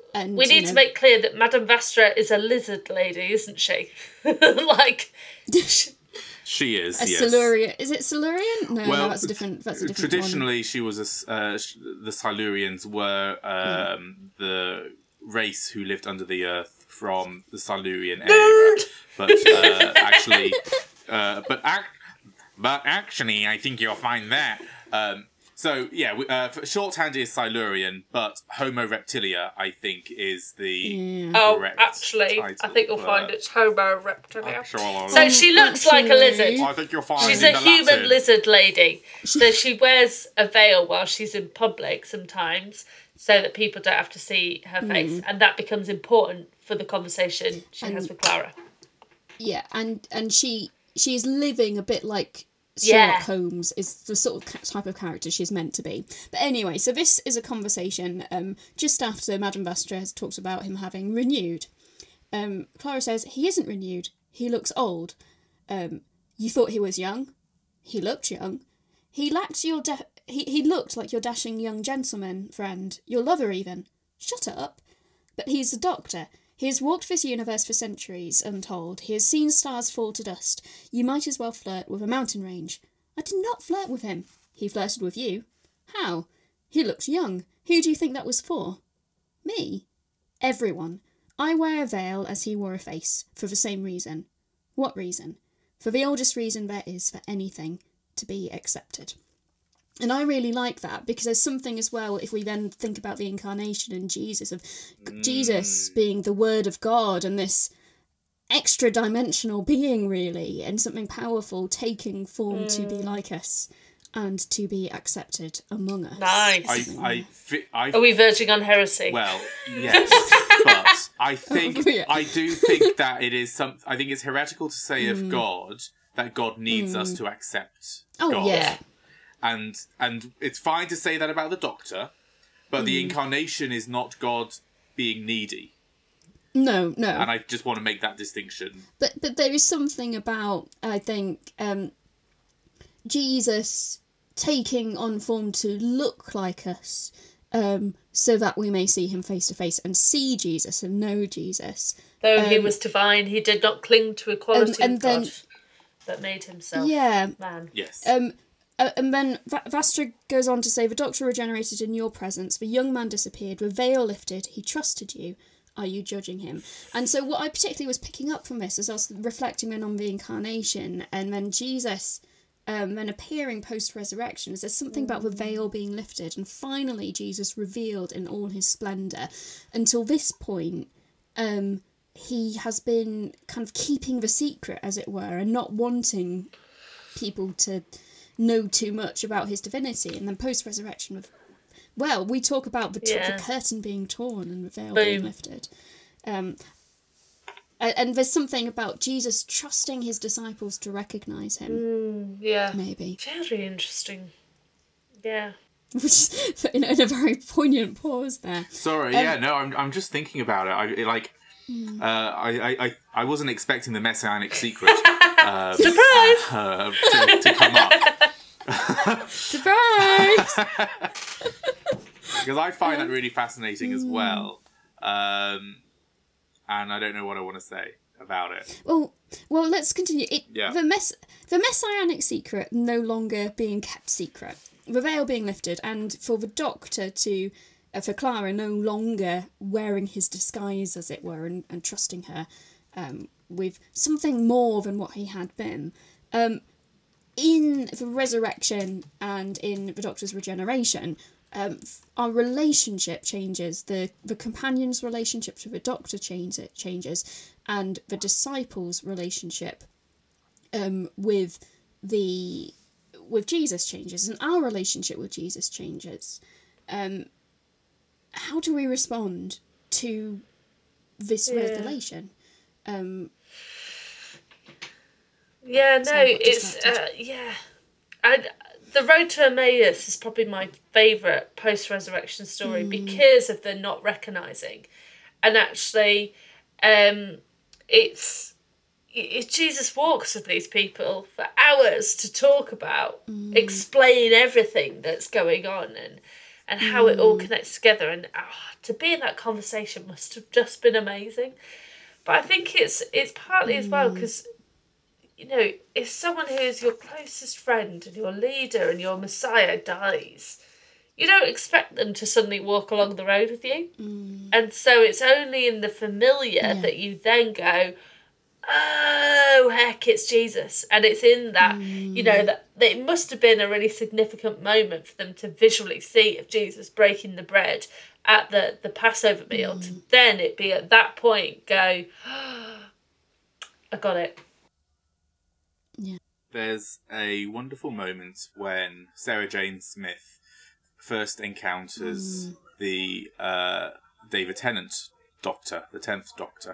[SPEAKER 2] And
[SPEAKER 3] we need
[SPEAKER 2] you know,
[SPEAKER 3] to make clear that Madame Vastra is a lizard lady, isn't she? Like, she,
[SPEAKER 1] she is.
[SPEAKER 2] a
[SPEAKER 1] yes.
[SPEAKER 2] Silurian. Is it Silurian? No,
[SPEAKER 1] Well,
[SPEAKER 2] no, that's a different. That's a different
[SPEAKER 1] traditionally,
[SPEAKER 2] one.
[SPEAKER 1] she was a, uh, the Silurians were um, the race who lived under the earth from the Silurian era, but uh, actually, uh, but ac- but actually, I think you'll find that. Um, so yeah, uh, shorthand is Silurian, but Homo reptilia, I think, is the
[SPEAKER 2] Yeah.
[SPEAKER 3] oh,
[SPEAKER 1] correct
[SPEAKER 3] actually,
[SPEAKER 1] title,
[SPEAKER 3] I think you'll find
[SPEAKER 1] but-
[SPEAKER 3] it's Homo reptilia.
[SPEAKER 1] Actually-
[SPEAKER 3] So she looks like a
[SPEAKER 2] Actually-
[SPEAKER 3] lizard.
[SPEAKER 1] I think you'll find
[SPEAKER 3] She's
[SPEAKER 1] in
[SPEAKER 3] a
[SPEAKER 1] the
[SPEAKER 3] human
[SPEAKER 1] Latin.
[SPEAKER 3] lizard lady. So she wears a veil while she's in public sometimes so that people don't have to see her face. And that becomes important for the conversation she
[SPEAKER 2] And-
[SPEAKER 3] has with Clara.
[SPEAKER 2] Yeah, and and she she's living a bit like Sherlock
[SPEAKER 3] Yeah.
[SPEAKER 2] Holmes is the sort of ca- type of character she's meant to be. But anyway, so this is a conversation um, just after Madame Vastra has talked about him having renewed. Um, Clara says, he isn't renewed. He looks old. Um, you thought he was young? He looked young. He lacked your de- he, he looked like your dashing young gentleman friend, your lover even. Shut up. But he's a doctor. He has walked this universe for centuries, untold. He has seen stars fall to dust. You might as well flirt with a mountain range. I did not flirt with him. He flirted with you. How? He looks young. Who do you think that was for? Me? Everyone. I wear a veil as he wore a face, for the same reason. What reason? For the oldest reason there is for anything to be accepted. And I really like that, because there's something as well, if we then think about the incarnation and Jesus, of
[SPEAKER 1] Mm.
[SPEAKER 2] Jesus being the Word of God and this extra dimensional being, really, and something powerful taking form to be like us and to be accepted among us.
[SPEAKER 3] Nice.
[SPEAKER 1] I, I, fi- I,
[SPEAKER 3] Are we verging on heresy?
[SPEAKER 1] Well, yes, but I think
[SPEAKER 2] Oh, yeah.
[SPEAKER 1] I do think that it is some. I think it's heretical to say
[SPEAKER 2] Mm.
[SPEAKER 1] of God that God needs us to accept
[SPEAKER 2] Oh,
[SPEAKER 1] God.
[SPEAKER 2] yeah.
[SPEAKER 1] and and it's fine to say that about the Doctor, but
[SPEAKER 2] Mm.
[SPEAKER 1] the incarnation is not God being needy,
[SPEAKER 2] No, no.
[SPEAKER 1] and I just want to make that distinction.
[SPEAKER 2] But but there is something about, I think, um, Jesus taking on form to look like us, um, so that we may see him face to face and see Jesus and know Jesus.
[SPEAKER 3] Though he
[SPEAKER 2] um,
[SPEAKER 3] was divine, he did not cling to equality
[SPEAKER 2] and
[SPEAKER 3] with
[SPEAKER 2] then-
[SPEAKER 3] God, but made himself
[SPEAKER 2] Yeah.
[SPEAKER 3] man.
[SPEAKER 1] Yes,
[SPEAKER 2] Um, uh, and then Va- Vastra goes on to say, the Doctor regenerated in your presence. The young man disappeared. With veil lifted, he trusted you. Are you judging him? And so what I particularly was picking up from this is I was reflecting then on the incarnation and then Jesus um, then appearing post-resurrection. Is there's something about the veil being lifted and finally Jesus revealed in all his splendour. Until this point, um, he has been kind of keeping the secret, as it were, and not wanting people to know too much about his divinity. And then post-resurrection, with well, we talk about the, t-
[SPEAKER 3] Yeah.
[SPEAKER 2] the curtain being torn and the veil
[SPEAKER 3] Boom.
[SPEAKER 2] being lifted. Um, a- and there's something about Jesus trusting his disciples to recognise him,
[SPEAKER 3] Yeah.
[SPEAKER 2] maybe.
[SPEAKER 3] Very interesting. Yeah.
[SPEAKER 2] Which, in, in a very poignant pause there.
[SPEAKER 1] sorry.
[SPEAKER 2] um,
[SPEAKER 1] yeah, no, I'm I'm just thinking about it. I it, like.
[SPEAKER 2] Hmm.
[SPEAKER 1] Uh, I, I, I, I wasn't expecting the messianic secret um,
[SPEAKER 3] Surprise!
[SPEAKER 1] uh, to, to come up.
[SPEAKER 2] Surprise!
[SPEAKER 1] Because I find that really fascinating
[SPEAKER 2] Hmm.
[SPEAKER 1] as well, um, and I don't know what I want to say about it.
[SPEAKER 2] Well, well, let's continue. It,
[SPEAKER 1] Yeah.
[SPEAKER 2] The mess, the messianic secret no longer being kept secret, the veil being lifted, and for the Doctor to, uh, for Clara no longer wearing his disguise, as it were, and, and trusting her um, with something more than what he had been. Um, in the resurrection and in the Doctor's regeneration, um, our relationship changes. The the companion's relationship to the Doctor changes, it changes, and the disciples' relationship um, with the with Jesus changes, and our relationship with Jesus changes. Um, how do we respond to this
[SPEAKER 3] Yeah.
[SPEAKER 2] revelation? Um,
[SPEAKER 3] Yeah, no,
[SPEAKER 2] Sorry, I got
[SPEAKER 3] it's
[SPEAKER 2] distracted.
[SPEAKER 3] uh, yeah. I the Road to Emmaus is probably my favourite post-resurrection story
[SPEAKER 2] Hmm.
[SPEAKER 3] because of the not recognising, and actually, um, it's it, Jesus walks with these people for hours to talk about,
[SPEAKER 2] Hmm.
[SPEAKER 3] explain everything that's going on, and and how mm. it all connects together. And oh, to be in that conversation must have just been amazing. But I think it's it's partly mm. as well because, you know, if someone who is your closest friend and your leader and your Messiah dies, you don't expect them to suddenly walk along the road with you. Mm. And so it's only in the familiar yeah. that you then go, oh, heck, it's Jesus. And it's in that, mm. you know, that, that it must have been a really significant moment for them to visually see of Jesus breaking the bread at the, the Passover meal, mm. to then it be at that point go, oh, I got it.
[SPEAKER 2] Yeah.
[SPEAKER 1] There's a wonderful moment when Sarah Jane Smith first encounters mm. the uh, David Tennant Doctor, the tenth Doctor.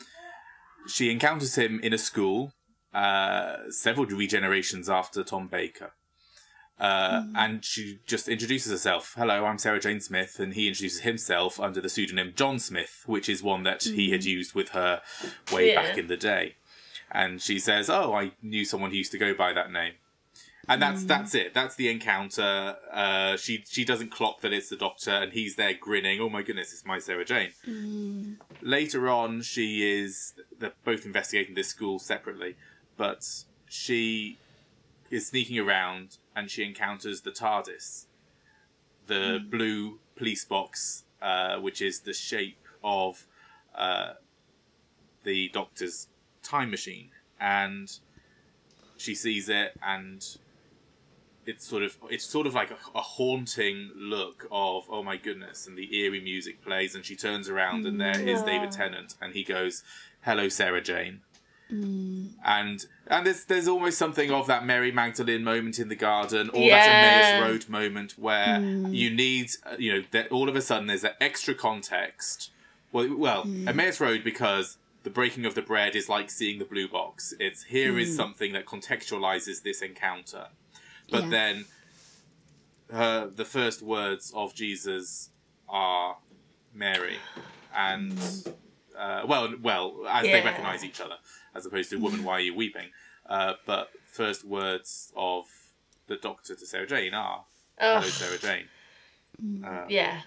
[SPEAKER 1] She encounters him in a school uh, several regenerations after Tom Baker. Uh, mm. And she just introduces herself. Hello, I'm Sarah Jane Smith. And he introduces himself under the pseudonym John Smith, which is one that mm. he had used with her way yeah. back in the day. And she says, oh, I knew someone who used to go by that name. And that's mm. that's it. That's the encounter. Uh, she she doesn't clock that it's the Doctor, and he's there grinning. Oh my goodness, it's my Sarah Jane.
[SPEAKER 2] Mm.
[SPEAKER 1] Later on, she is... They're both investigating this school separately, but she is sneaking around and she encounters the TARDIS, the mm. blue police box, uh, which is the shape of uh, the Doctor's time machine, and she sees it, and it's sort of it's sort of like a, a haunting look of oh my goodness, and the eerie music plays, and she turns around, and there is David Tennant, and he goes, "Hello, Sarah Jane."
[SPEAKER 2] Mm.
[SPEAKER 1] And and there's there's almost something of that Mary Magdalene moment in the garden, or
[SPEAKER 3] yeah.
[SPEAKER 1] that Emmaus Road moment where
[SPEAKER 2] mm.
[SPEAKER 1] you need, you know, that all of a sudden there's that extra context. Well, well, mm. Emmaus Road, because the breaking of the bread is like seeing the blue box. It's here mm. is something that contextualizes this encounter. But yeah. then her, the first words of Jesus are Mary. And, mm. uh, well, well, as yeah. they recognise each other, as opposed to, woman, why are you weeping? Uh, but first words of the Doctor to Sarah Jane are, hello, Sarah Jane.
[SPEAKER 3] Uh, yeah.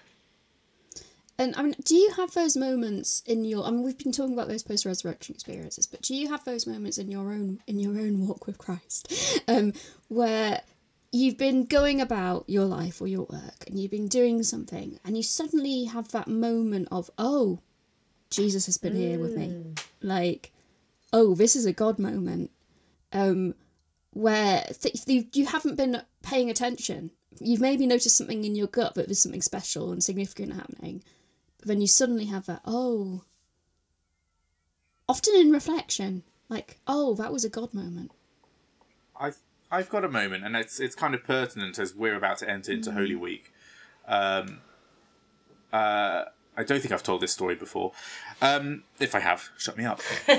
[SPEAKER 2] And I mean, do you have those moments in your? I mean, we've been talking about those post-resurrection experiences, but do you have those moments in your own in your own walk with Christ, um, where you've been going about your life or your work, and you've been doing something, and you suddenly have that moment of, oh, Jesus has been mm. here with me, like, oh, this is a God moment, um, where th- you you haven't been paying attention. You've maybe noticed something in your gut that there's something special and significant happening. Then you suddenly have that, oh, often in reflection, like, oh, that was a God moment.
[SPEAKER 1] I've I've got a moment, and it's it's kind of pertinent as we're about to enter into mm. Holy Week. Um, uh, I don't think I've told this story before. Um, if I have, shut me up.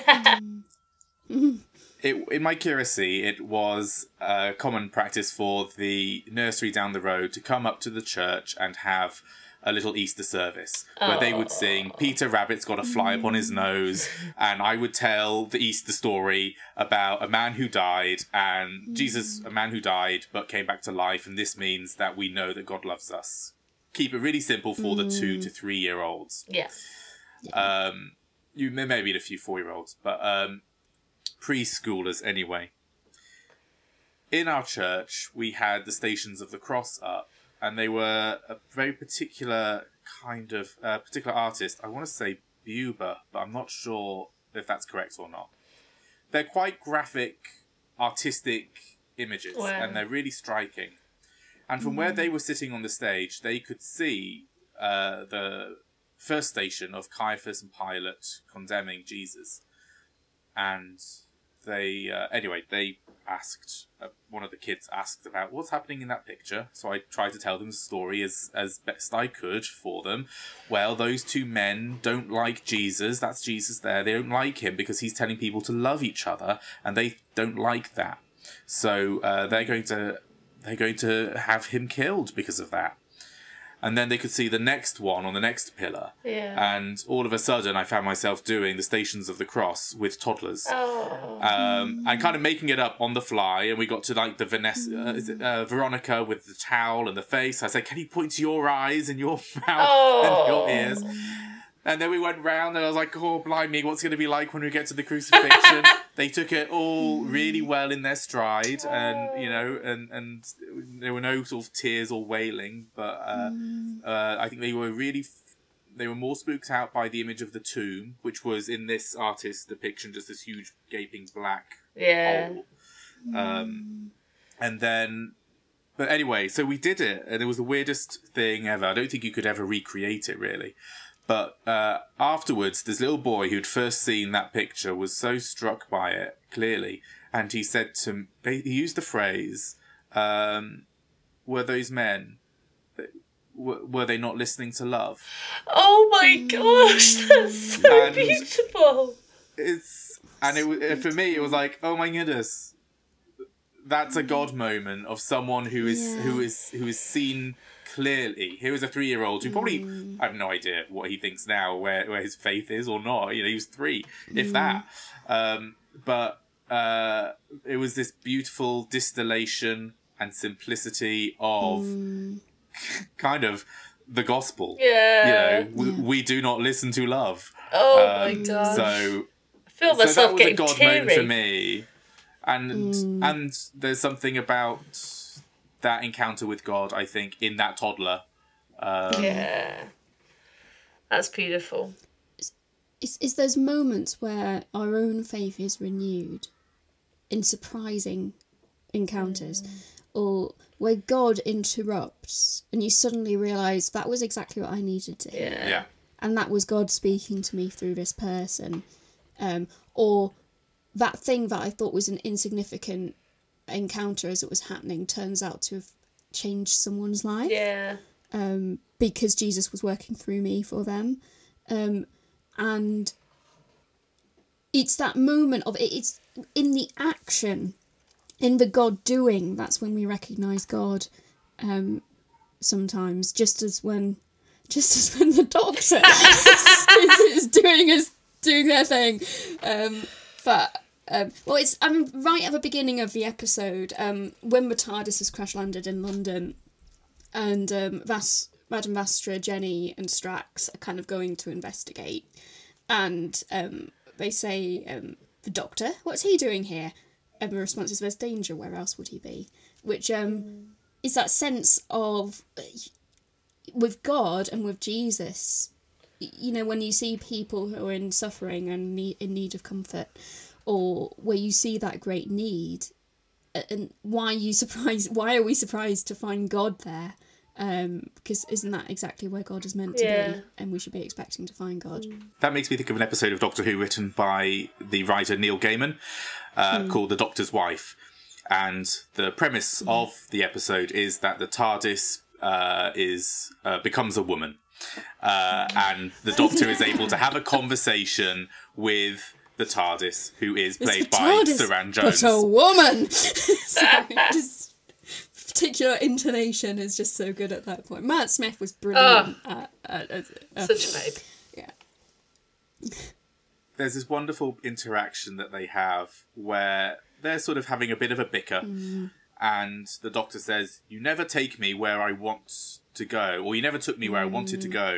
[SPEAKER 1] It, in my curacy, it was a common practice for the nursery down the road to come up to the church and have a little Easter service where oh. they would sing, Peter Rabbit's got a fly upon his nose, and I would tell the Easter story about a man who died, and mm. Jesus, a man who died but came back to life, and this means that we know that God loves us. Keep it really simple for mm. the two to three year olds.
[SPEAKER 3] Yeah.
[SPEAKER 1] Um, you maybe a few four year olds, but um, preschoolers anyway. In our church, we had the Stations of the Cross up, and they were a very particular kind of uh, particular artist. I want to say Buber, but I'm not sure if that's correct or not. They're quite graphic, artistic images, wow. and they're really striking. And from mm. where they were sitting on the stage, they could see uh, the first station of Caiaphas and Pilate condemning Jesus. And they, uh, anyway, they asked, uh, one of the kids asked about what's happening in that picture. So I tried to tell them the story as, as best I could for them. Well, those two men don't like Jesus. That's Jesus there. They don't like him because he's telling people to love each other, and they don't like that. So uh, they're going to they're going to have him killed because of that. and then they could see the next one on the next pillar.
[SPEAKER 3] Yeah.
[SPEAKER 1] And all of a sudden, I found myself doing the Stations of the Cross with toddlers,
[SPEAKER 3] Oh.
[SPEAKER 1] um, and kind of making it up on the fly. And we got to like the Vanessa, uh, is it, uh, Veronica with the towel and the face. I said, "Can you point to your eyes and your mouth
[SPEAKER 3] Oh.
[SPEAKER 1] and your ears?" And then we went round, and I was like, "Oh, blimey, what's it going to be like when we get to the crucifixion?" They took it all really well in their stride, and you know, and and there were no sort of tears or wailing, but uh, uh, I think they were really, f- they were more spooked out by the image of the tomb, which was in this artist's depiction just this huge gaping black
[SPEAKER 3] Yeah.
[SPEAKER 1] hole. Um, and then, but anyway, so we did it, and it was the weirdest thing ever. I don't think you could ever recreate it, really. But uh, afterwards, this little boy who'd first seen that picture was so struck by it, clearly, and he said to he used the phrase, um, "Were those men, were, were they not listening to love?"
[SPEAKER 3] Oh my gosh, that's so
[SPEAKER 1] And-
[SPEAKER 3] beautiful.
[SPEAKER 1] It's and it was for me. It was like, oh my goodness, that's a God moment of someone who is
[SPEAKER 2] Yeah.
[SPEAKER 1] who is who is seen clearly. Here was a three-year-old who probably I have no idea what he thinks now, where where his faith is or not. You know, he was three, if that. Um, but uh, it was this beautiful distillation and simplicity of kind of the gospel.
[SPEAKER 3] Yeah.
[SPEAKER 1] You know, we, we do not listen to love.
[SPEAKER 3] Oh
[SPEAKER 1] Um,
[SPEAKER 3] my gosh.
[SPEAKER 1] So
[SPEAKER 3] I feel
[SPEAKER 1] so that
[SPEAKER 3] myself
[SPEAKER 1] was a
[SPEAKER 3] getting
[SPEAKER 1] God
[SPEAKER 3] teary.
[SPEAKER 1] moment for me, and and there's something about that encounter with God, I think, in that toddler. Um,
[SPEAKER 3] Yeah. That's beautiful.
[SPEAKER 2] It's, it's those moments where our own faith is renewed in surprising encounters, or where God interrupts and you suddenly realise that was exactly what I needed to hear.
[SPEAKER 3] Yeah.
[SPEAKER 1] yeah,
[SPEAKER 2] And that was God speaking to me through this person. Um, or that thing that I thought was an insignificant encounter as it was happening turns out to have changed someone's life.
[SPEAKER 3] Yeah.
[SPEAKER 2] Um, because Jesus was working through me for them. Um, and it's that moment of it, it's in the action, in the God doing, that's when we recognise God. Um, sometimes, just as when, just as when the doctor is, is doing his doing their thing. Um, but um, well, it's I'm right at the beginning of the episode um, when the TARDIS has crash landed in London, and um, Vas, Madame Vastra, Jenny, and Strax are kind of going to investigate, and um, they say, um, "The Doctor, what's he doing here?" And the response is, "There's danger. Where else would he be?" Which um, is that sense of uh, with God and with Jesus. You know, when you see people who are in suffering and need, in need of comfort, or where you see that great need, and why are you surprised? Why are we surprised to find God there? Um, because isn't that exactly where God is meant to
[SPEAKER 3] Yeah.
[SPEAKER 2] be, and we should be expecting to find God?
[SPEAKER 1] that makes me think of an episode of Doctor Who written by the writer Neil Gaiman, uh, called "The Doctor's Wife," and the premise of the episode is that the TARDIS uh, is uh, becomes a woman. Uh, and the Doctor is able to have a conversation with the TARDIS, who is
[SPEAKER 2] It's
[SPEAKER 1] played
[SPEAKER 2] the
[SPEAKER 1] by
[SPEAKER 2] TARDIS,
[SPEAKER 1] Saran Jones.
[SPEAKER 2] but a woman. Sorry, just particular intonation is just so good at that point. Matt Smith was brilliant. at, at, at, at,
[SPEAKER 3] Such a babe.
[SPEAKER 2] yeah.
[SPEAKER 1] There's this wonderful interaction that they have where they're sort of having a bit of a bicker, and the Doctor says, "You never take me where I want to go, or you never took me where I wanted to go."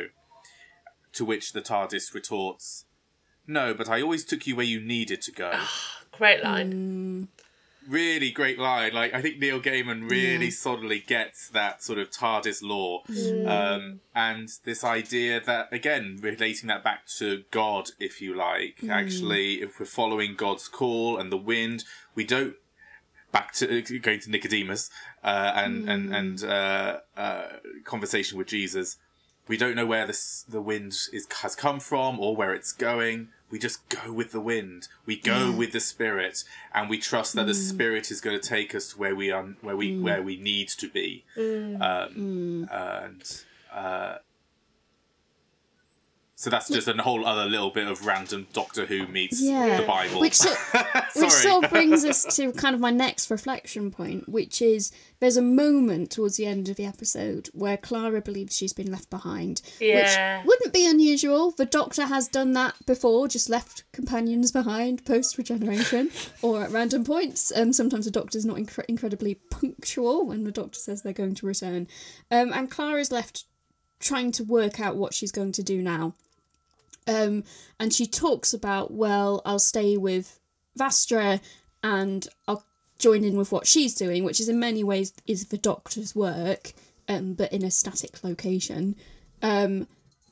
[SPEAKER 1] To which the TARDIS retorts, "No, but I always took you where you needed to go."
[SPEAKER 3] Great line.
[SPEAKER 1] Really great line. Like, I think Neil Gaiman really
[SPEAKER 2] Yeah.
[SPEAKER 1] solidly gets that sort of TARDIS lore. Um, and this idea that, again, relating that back to God, if you like, actually, if we're following God's call and the wind, we don't, back to going to Nicodemus uh, and, and, and uh, uh, conversation with Jesus, we don't know where this, the wind is has come from or where it's going. We just go with the wind. We go with the Spirit, and we trust that the Spirit is going to take us to where we are, where we where we need to be. Um, And uh, So that's just a whole other little bit of random Doctor Who meets
[SPEAKER 2] Yeah.
[SPEAKER 1] the Bible.
[SPEAKER 2] Which, so, which sort of brings us to kind of my next reflection point, which is there's a moment towards the end of the episode where Clara believes she's been left behind.
[SPEAKER 3] Yeah.
[SPEAKER 2] Which wouldn't be unusual. The Doctor has done that before, just left companions behind post-regeneration or at random points. Um, sometimes the Doctor's not incre- incredibly punctual when the Doctor says they're going to return. Um, and Clara's left trying to work out what she's going to do now. Um, and she talks about, well, I'll stay with Vastra and I'll join in with what she's doing, which is in many ways is the Doctor's work, um, but in a static location. Um,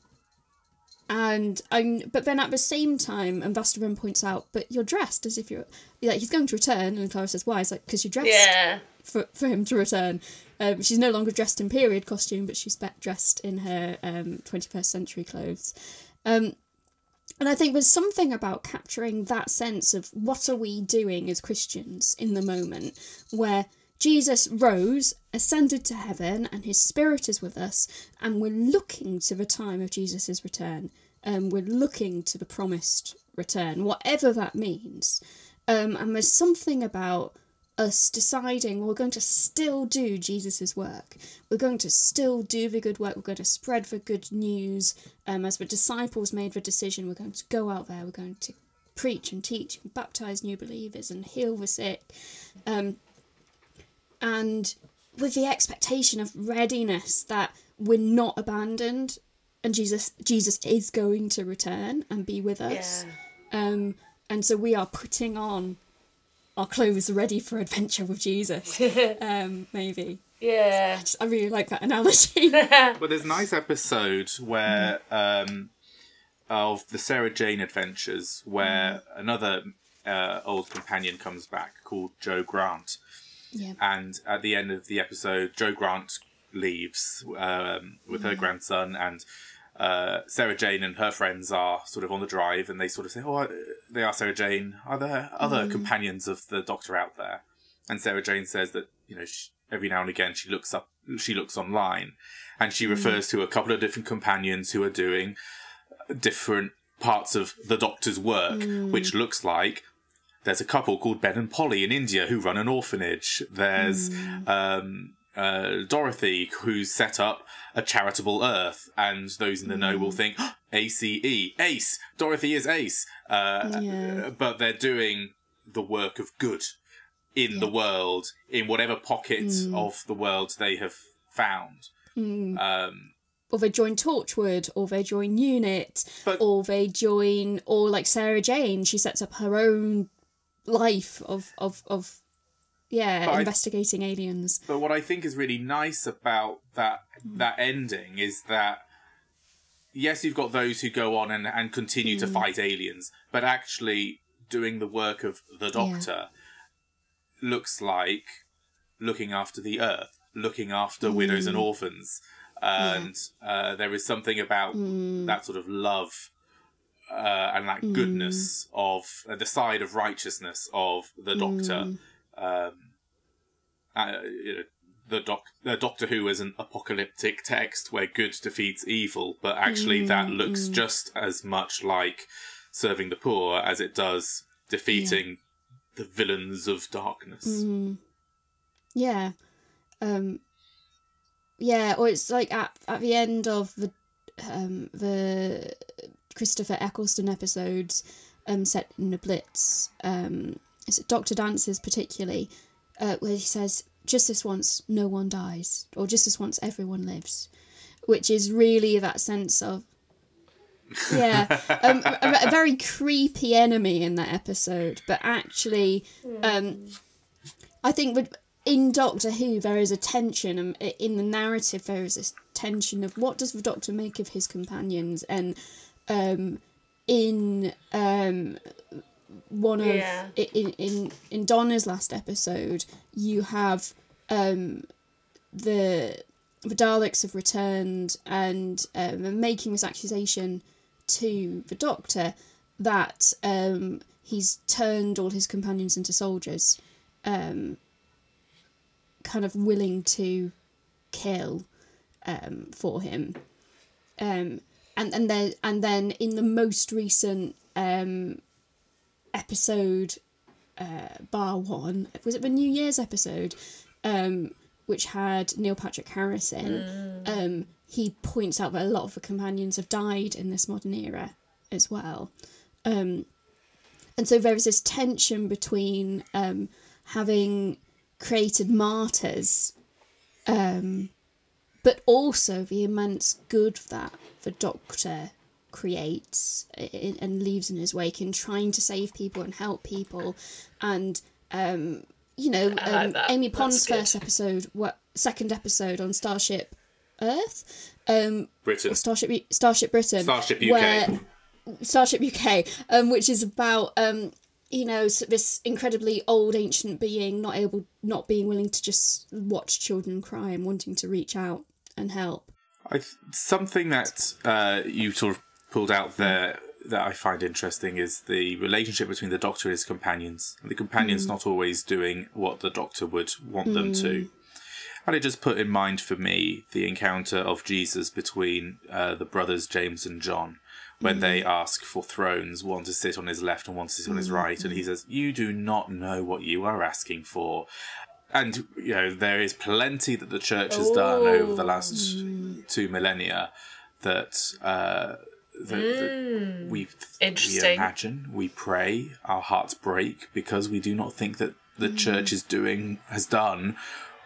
[SPEAKER 2] and I'm, but then at the same time, and Vastra then points out, but you're dressed as if you're, like, he's going to return, and Clara says, why? It's like, because you're dressed
[SPEAKER 3] Yeah.
[SPEAKER 2] for, for him to return. Um, she's no longer dressed in period costume, but she's dressed in her um, twenty-first century clothes. Um, And I think there's something about capturing that sense of what are we doing as Christians in the moment, where Jesus rose, ascended to heaven, and his spirit is with us, and we're looking to the time of Jesus' return. Um, we're looking to the promised return, whatever that means. Um, and there's something about us deciding, well, we're going to still do Jesus' work. We're going to still do the good work. We're going to spread the good news. Um, as the disciples made the decision, we're going to go out there. We're going to preach and teach and baptise new believers and heal the sick. Um, and with the expectation of readiness that we're not abandoned and Jesus Jesus is going to return and be with us.
[SPEAKER 3] Yeah.
[SPEAKER 2] Um, and so we are putting on our clothes ready for adventure with Jesus, um, maybe.
[SPEAKER 3] Yeah.
[SPEAKER 2] I really like that analogy.
[SPEAKER 1] But there's a nice episode where um, of the Sarah Jane Adventures, where another uh, old companion comes back called Jo Grant,
[SPEAKER 2] Yeah.
[SPEAKER 1] and at the end of the episode, Jo Grant leaves um, with her grandson, and uh, Sarah Jane and her friends are sort of on the drive, and they sort of say, "Oh, they are Sarah Jane. Are there other companions of the Doctor out there?" And Sarah Jane says that, you know, she, every now and again she looks up, she looks online, and she refers to a couple of different companions who are doing different parts of the Doctor's work, which looks like there's a couple called Ben and Polly in India who run an orphanage. There's um, uh, Dorothy, who's set up a charitable Earth, and those in the know will think, oh, A C E, Ace, Dorothy is Ace. Uh,
[SPEAKER 2] Yeah.
[SPEAKER 1] But they're doing the work of good in
[SPEAKER 2] Yeah.
[SPEAKER 1] the world, in whatever pocket of the world they have found. Um,
[SPEAKER 2] Or they join Torchwood, or they join Unit,
[SPEAKER 1] But-
[SPEAKER 2] or they join, or like Sarah Jane, she sets up her own life of, of, of yeah,
[SPEAKER 1] But I-
[SPEAKER 2] investigating aliens.
[SPEAKER 1] But what I think is really nice about that that ending is that, yes, you've got those who go on and, and continue to fight aliens, but actually doing the work of the Doctor looks like looking after the Earth, looking after widows and orphans. And uh, there is something about that sort of love uh, and that goodness of uh, the side of righteousness of the Doctor. Um, uh, you know, the doc, the Doctor Who is an apocalyptic text where good defeats evil, but actually that looks just as much like serving the poor as it does defeating the villains of darkness.
[SPEAKER 2] Yeah. Um, yeah, or it's like at, at the end of the um, the Christopher Eccleston episodes um, set in the Blitz, um, is it Doctor Dances particularly, uh, where he says, just this once, no one dies, or just this once, everyone lives, which is really that sense of, yeah, um, a, a very creepy enemy in that episode, but actually, um, I think with, in Doctor Who there is a tension, and in the narrative there is this tension of what does the Doctor make of his companions, and um, in um, one of
[SPEAKER 3] Yeah.
[SPEAKER 2] in, in in Donna's last episode, you have um, the the Daleks have returned and um, are making this accusation to the Doctor that um, he's turned all his companions into soldiers, um, kind of willing to kill um, for him. Um, and and then and then in the most recent um, episode, uh, bar one, was it the New Year's episode, um, which had Neil Patrick Harris in? Mm. Um, he points out that a lot of the companions have died in this modern era as well. Um, and so there is this tension between um, having created martyrs, um, but also the immense good that the Doctor creates and leaves in his wake in trying to save people and help people. And, um, you know, um, like Amy Pond's first episode, what second episode on Starship Earth? Um,
[SPEAKER 1] Britain.
[SPEAKER 2] Starship, Starship Britain.
[SPEAKER 1] Starship U K.
[SPEAKER 2] Where, Starship U K, um, which is about, um, you know, this incredibly old ancient being not able, not being willing to just watch children cry and wanting to reach out and help.
[SPEAKER 1] I th- something that uh, you sort of pulled out there that I find interesting is the relationship between the Doctor and his companions. And the companions mm. not always doing what the Doctor would want mm. them to. And it just put in mind for me the encounter of Jesus between uh, the brothers James and John, when mm. they ask for thrones, one to sit on his left and one to sit on his right. And he says, "You do not know what you are asking for." And, you know, there is plenty that the church has done oh. over the last mm. two millennia that, uh, that, mm. that we, we imagine, we pray, our hearts break because we do not think that the mm. church is doing, has done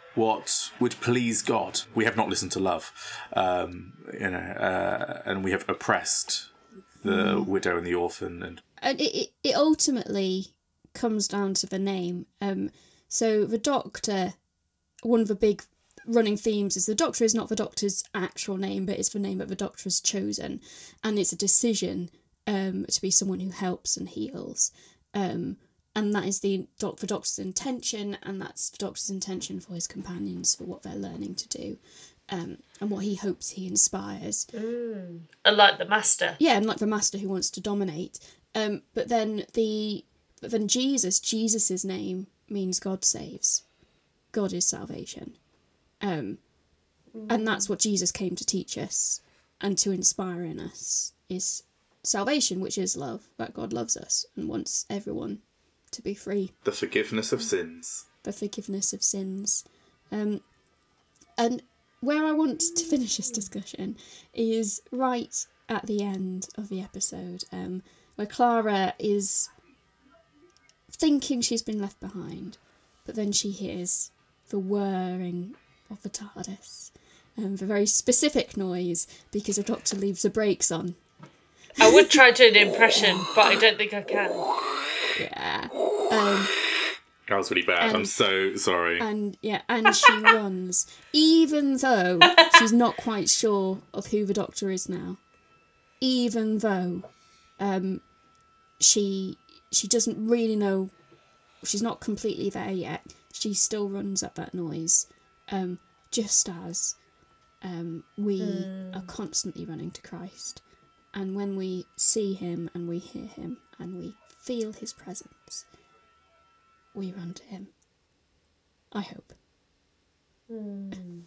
[SPEAKER 1] what would please God. We have not listened to love, um, you know, uh, and we have oppressed the mm. widow and the orphan. And,
[SPEAKER 2] and it, it ultimately comes down to the name. Um, so the Doctor, one of the big running themes is the Doctor is not the Doctor's actual name, but it's the name that the Doctor has chosen. And it's a decision um, to be someone who helps and heals. Um, and that is the, doc, the Doctor's intention, and that's the Doctor's intention for his companions, for what they're learning to do. Um, and what he hopes he inspires.
[SPEAKER 3] Mm. And like the Master.
[SPEAKER 2] Yeah, and like the Master who wants to dominate. Um, but then the but then Jesus, Jesus's name means God saves. God is salvation. Um, mm. And that's what Jesus came to teach us and to inspire in us, is salvation, which is love, that God loves us and wants everyone to be free.
[SPEAKER 1] The forgiveness of sins.
[SPEAKER 2] The forgiveness of sins. Um, and where I want to finish this discussion is right at the end of the episode, um, where Clara is thinking she's been left behind, but then she hears the whirring of the TARDIS, um, the very specific noise, because the Doctor leaves the brakes on.
[SPEAKER 3] I would try to do an impression, but I don't think I can.
[SPEAKER 2] Yeah. Um,
[SPEAKER 1] That was really bad. And, I'm so sorry.
[SPEAKER 2] And yeah, and she runs, even though she's not quite sure of who the Doctor is now. Even though um, she she doesn't really know, she's not completely there yet. She still runs at that noise, um, just as um, we mm. are constantly running to Christ. And when we see him and we hear him and we feel his presence, we run to him. I hope.
[SPEAKER 3] Mm.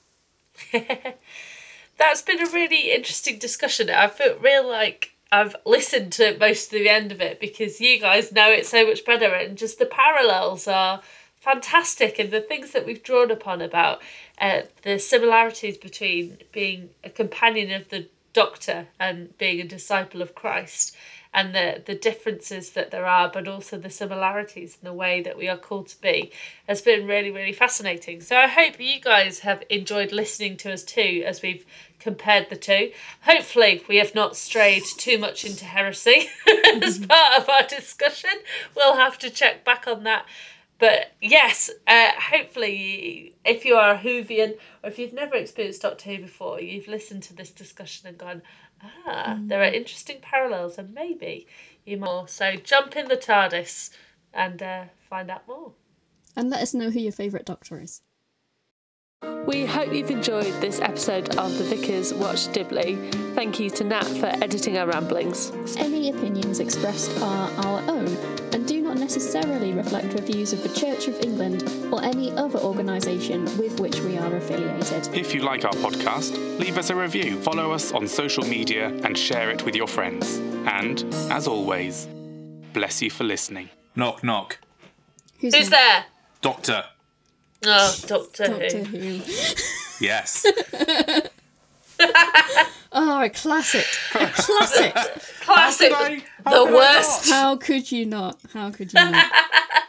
[SPEAKER 3] That's been a really interesting discussion. I feel real like I've listened to most of the end of it because you guys know it so much better, and just the parallels are fantastic, and the things that we've drawn upon about uh, the similarities between being a companion of the Doctor and being a disciple of Christ, and the, the differences that there are, but also the similarities in the way that we are called to be, has been really, really fascinating. So I hope you guys have enjoyed listening to us too, as we've compared the two. Hopefully we have not strayed too much into heresy as part of our discussion. We'll have to check back on that. But yes, uh, hopefully if you are a Whovian, or if you've never experienced Doctor Who before, you've listened to this discussion and gone, ah, mm. there are interesting parallels, and maybe you more. So jump in the TARDIS and uh, find out more.
[SPEAKER 2] And let us know who your favourite Doctor is.
[SPEAKER 3] We hope you've enjoyed this episode of The Vicar's Watch Dibley. Thank you to Nat for editing our ramblings.
[SPEAKER 2] Any opinions expressed are our own and do not necessarily necessarily reflect the views of the Church of England or any other organisation with which we are affiliated.
[SPEAKER 4] If you like our podcast, leave us a review, follow us on social media, and share it with your friends. And, as always, bless you for listening.
[SPEAKER 1] Knock, knock.
[SPEAKER 2] Who's,
[SPEAKER 3] Who's there?
[SPEAKER 1] Doctor.
[SPEAKER 3] Oh, Doctor,
[SPEAKER 2] Doctor
[SPEAKER 3] Who.
[SPEAKER 2] Who.
[SPEAKER 1] Yes.
[SPEAKER 2] Oh, a classic. A classic.
[SPEAKER 3] Classic.
[SPEAKER 1] How could I- how
[SPEAKER 3] the
[SPEAKER 1] could I
[SPEAKER 3] worst.
[SPEAKER 2] How could you not? How could you not?